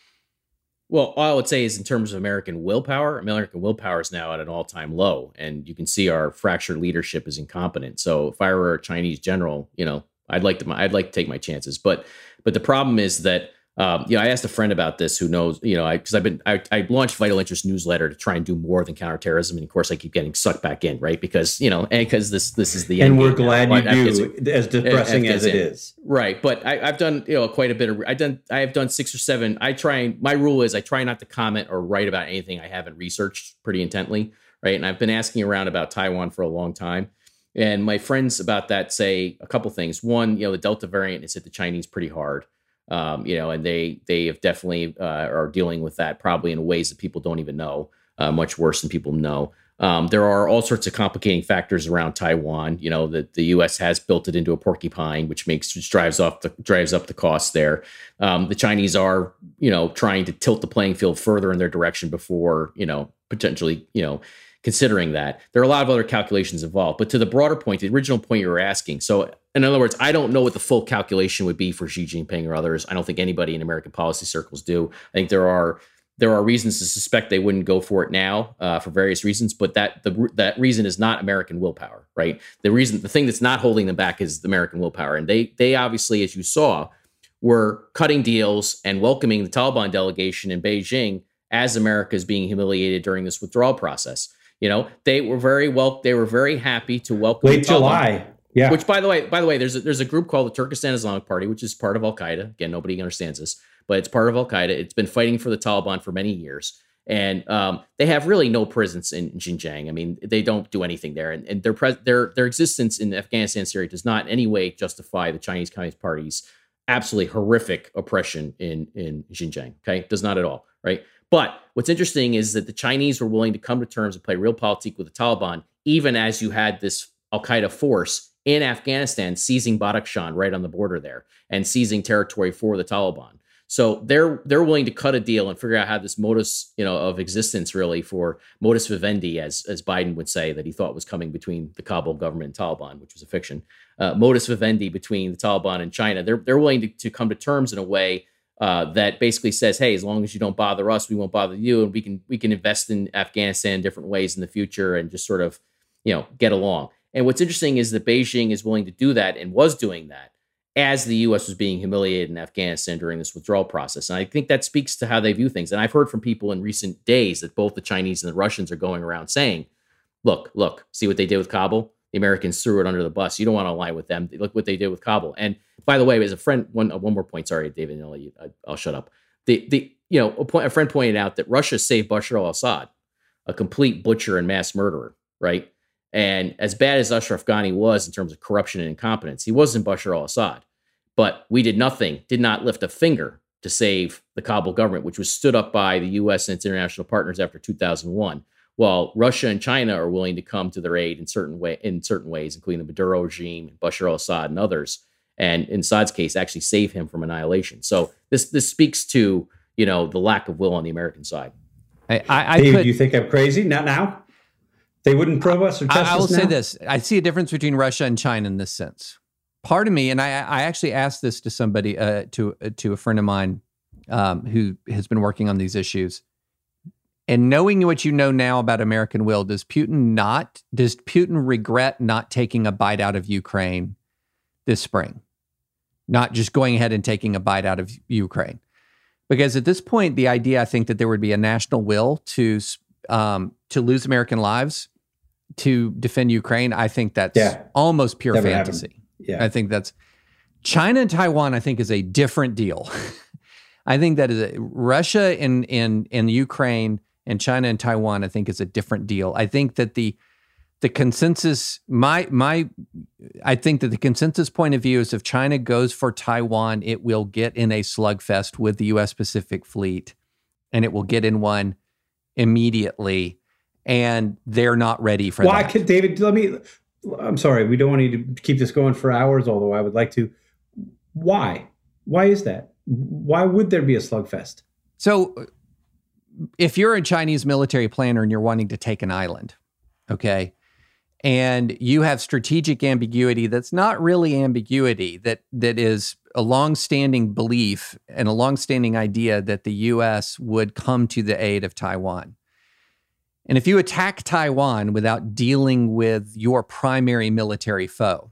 Well, all I would say is in terms of American willpower, American willpower is now at an all-time low, and you can see our fractured leadership is incompetent. So if I were a Chinese general, you know, I'd like to, I'd like to take my chances. But, but the problem is that, um, you know, I asked a friend about this who knows, you know, I, cause I've been, I, I launched Vital Interest newsletter to try and do more than counterterrorism. And of course I keep getting sucked back in, right? Because, you know, and because this, this is the and end we're game glad now. you But do, as depressing as it in. is. Right. But I, I've done, you know, quite a bit of, I done, I have done six or seven. I try and my rule is I try not to comment or write about anything I haven't researched pretty intently. Right. And I've been asking around about Taiwan for a long time. And my friends about that say a couple things. One, you know, the Delta variant has hit the Chinese pretty hard. Um, you know, and they they have definitely uh, are dealing with that probably in ways that people don't even know, uh, much worse than people know. Um, there are all sorts of complicating factors around Taiwan. You know, that the U S has built it into a porcupine, which makes which drives off the drives up the costs there. Um, the Chinese are, you know, trying to tilt the playing field further in their direction before, you know, potentially, you know, considering that. There are a lot of other calculations involved. But to the broader point, the original point you were asking. So in other words, I don't know what the full calculation would be for Xi Jinping or others. I don't think anybody in American policy circles do. I think there are there are reasons to suspect they wouldn't go for it now uh, for various reasons. But that the that reason is not American willpower, right? The reason, the thing that's not holding them back is the American willpower. And they they obviously, as you saw, were cutting deals and welcoming the Taliban delegation in Beijing as America is being humiliated during this withdrawal process. You know, they were very well. They were very happy to welcome late July. Yeah. Which, by the way, by the way, there's a, there's a group called the Turkestan Islamic Party, which is part of Al Qaeda. Again, nobody understands this, but it's part of Al Qaeda. It's been fighting for the Taliban for many years, and um, they have really no presence in Xinjiang. I mean, they don't do anything there, and, and their pres- their their existence in Afghanistan, Syria, does not in any way justify the Chinese Communist Party's absolutely horrific oppression in in Xinjiang. Okay, does not at all. Right. But what's interesting is that the Chinese were willing to come to terms and play realpolitik with the Taliban, even as you had this Al Qaeda force in Afghanistan seizing Badakhshan right on the border there and seizing territory for the Taliban. So they're they're willing to cut a deal and figure out how this modus, you know, of existence really for modus vivendi, as as Biden would say, that he thought was coming between the Kabul government and Taliban, which was a fiction. Uh, modus vivendi between the Taliban and China. They're they're willing to, to come to terms in a way uh, that basically says, hey, as long as you don't bother us, we won't bother you, and we can we can invest in Afghanistan in different ways in the future and just sort of, you know, get along. And what's interesting is that Beijing is willing to do that and was doing that as the U S was being humiliated in Afghanistan during this withdrawal process. And I think that speaks to how they view things. And I've heard from people in recent days that both the Chinese and the Russians are going around saying, look, look, see what they did with Kabul? The Americans threw it under the bus. You don't want to align with them. Look what they did with Kabul. And by the way, as a friend, one uh, one more point. Sorry, David, I'll, I'll shut up. The the you know a, point, a friend pointed out that Russia saved Bashar al-Assad, a complete butcher and mass murderer, right? And as bad as Ashraf Ghani was in terms of corruption and incompetence, he wasn't Bashar al-Assad. But we did nothing, did not lift a finger to save the Kabul government, which was stood up by the U S and its international partners after two thousand one. While Russia and China are willing to come to their aid in certain way, in certain ways, including the Maduro regime, Bashar al-Assad, and others, and in Assad's case, actually save him from annihilation. So this this speaks to, you know, the lack of will on the American side. I, I, I Dave, put, do you think I'm crazy? Not now. They wouldn't probe us or test us I, I will now? say this. I see a difference between Russia and China in this sense. Part of me, and I, I actually asked this to somebody, uh, to, uh, to a friend of mine um, who has been working on these issues. And knowing what you know now about American will, does Putin not, does Putin regret not taking a bite out of Ukraine this spring? Not just going ahead and taking a bite out of Ukraine? Because at this point, the idea, I think, that there would be a national will to um, to lose American lives to defend Ukraine, I think that's yeah. almost pure Never fantasy. Yeah. I think that's China and Taiwan, I think, is a different deal. I think that is a, Russia and in in Ukraine and China and Taiwan, I think, is a different deal. I think that the the consensus, my my, I think that the consensus point of view is if China goes for Taiwan, it will get in a slugfest with the U S Pacific Fleet, and it will get in one immediately, and they're not ready for Why that. Could, David, let me, I'm sorry, we don't want you to keep this going for hours, although I would like to. Why? Why is that? Why would there be a slugfest? So if you're a Chinese military planner and you're wanting to take an island, okay, and you have strategic ambiguity that's not really ambiguity, that that is a longstanding belief and a longstanding idea that the U S would come to the aid of Taiwan. And if you attack Taiwan without dealing with your primary military foe,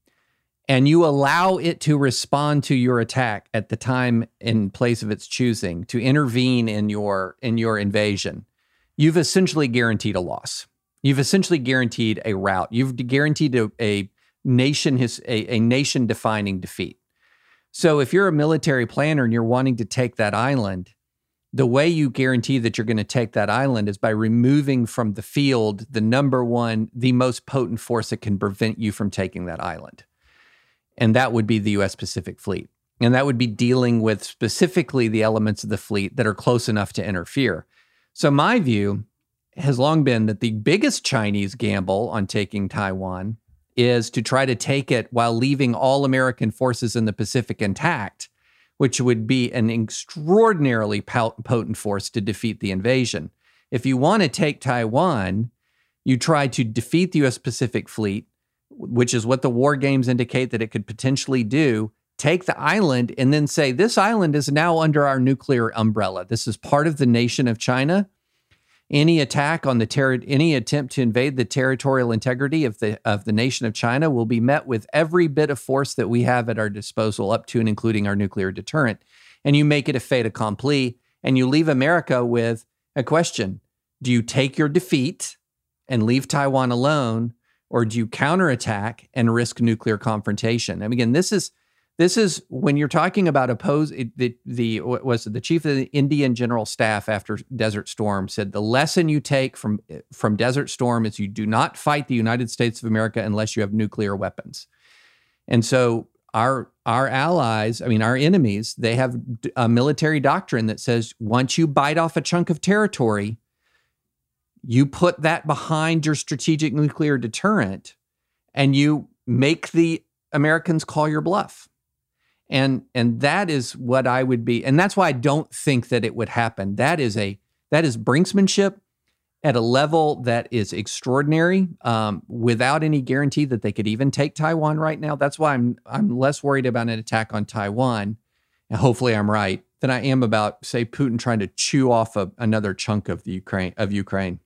and you allow it to respond to your attack at the time and place of its choosing, to intervene in your in your invasion, you've essentially guaranteed a loss. You've essentially guaranteed a rout. You've guaranteed a, a nation his, a, a nation-defining defeat. So if you're a military planner and you're wanting to take that island, the way you guarantee that you're going to take that island is by removing from the field the number one, the most potent force that can prevent you from taking that island. And that would be the U S Pacific Fleet. And that would be dealing with specifically the elements of the fleet that are close enough to interfere. So my view has long been that the biggest Chinese gamble on taking Taiwan is to try to take it while leaving all American forces in the Pacific intact, which would be an extraordinarily potent force to defeat the invasion. If you want to take Taiwan, you try to defeat the U S Pacific Fleet, which is what the war games indicate that it could potentially do, take the island and then say, this island is now under our nuclear umbrella. This is part of the nation of China. Any attack on the ter- any attempt to invade the territorial integrity of the of the nation of China will be met with every bit of force that we have at our disposal, up to and including our nuclear deterrent. And you make it a fait accompli, and you leave America with a question. Do you take your defeat and leave Taiwan alone, or do you counterattack and risk nuclear confrontation? And again, this is This is when you're talking about oppose the the what was it, the chief of the Indian General Staff after Desert Storm said the lesson you take from from Desert Storm is you do not fight the United States of America unless you have nuclear weapons. And so our our allies, I mean our enemies, they have a military doctrine that says once you bite off a chunk of territory, you put that behind your strategic nuclear deterrent, and you make the Americans call your bluff. And and that is what I would be, and that's why I don't think that it would happen. That is a that is brinksmanship at a level that is extraordinary, um, without any guarantee that they could even take Taiwan right now. That's why I'm I'm less worried about an attack on Taiwan, and hopefully I'm right, than I am about, say, Putin trying to chew off a, another chunk of the Ukraine of Ukraine.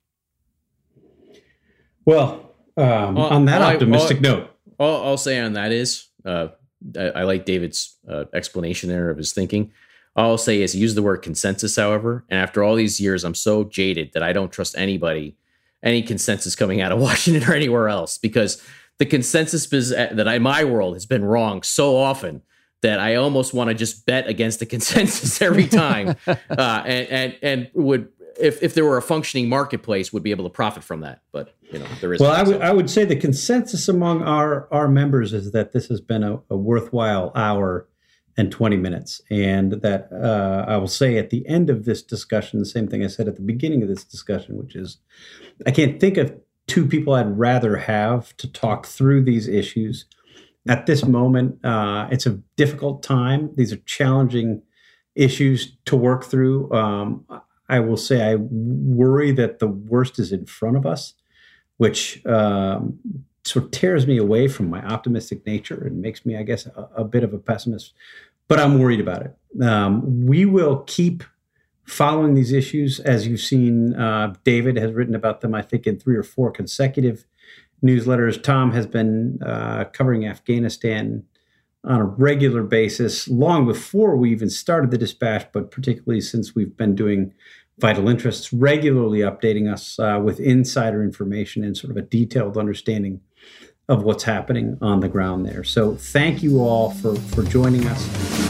Well, um, well on that optimistic I, note, all I'll say on that is. Uh, I, I like David's uh, explanation there of his thinking. All I'll say is use the word consensus, however, and after all these years, I'm so jaded that I don't trust anybody, any consensus coming out of Washington or anywhere else, because the consensus that in my world has been wrong so often that I almost want to just bet against the consensus every time, uh, and and and would if if there were a functioning marketplace would be able to profit from that, but you know there is. Well, I would I would say the consensus among our our members is that this has been a, a worthwhile hour and twenty minutes, and that uh, I will say at the end of this discussion the same thing I said at the beginning of this discussion, which is I can't think of two people I'd rather have to talk through these issues at this moment. Uh, it's a difficult time; these are challenging issues to work through. Um, I will say I worry that the worst is in front of us. which um, sort of tears me away from my optimistic nature and makes me, I guess, a, a bit of a pessimist. But I'm worried about it. Um, we will keep following these issues. As you've seen, uh, David has written about them, I think, in three or four consecutive newsletters. Tom has been uh, covering Afghanistan on a regular basis long before we even started the Dispatch, but particularly since we've been doing Vital Interests, regularly updating us uh, with insider information and sort of a detailed understanding of what's happening on the ground there. So thank you all for, for joining us.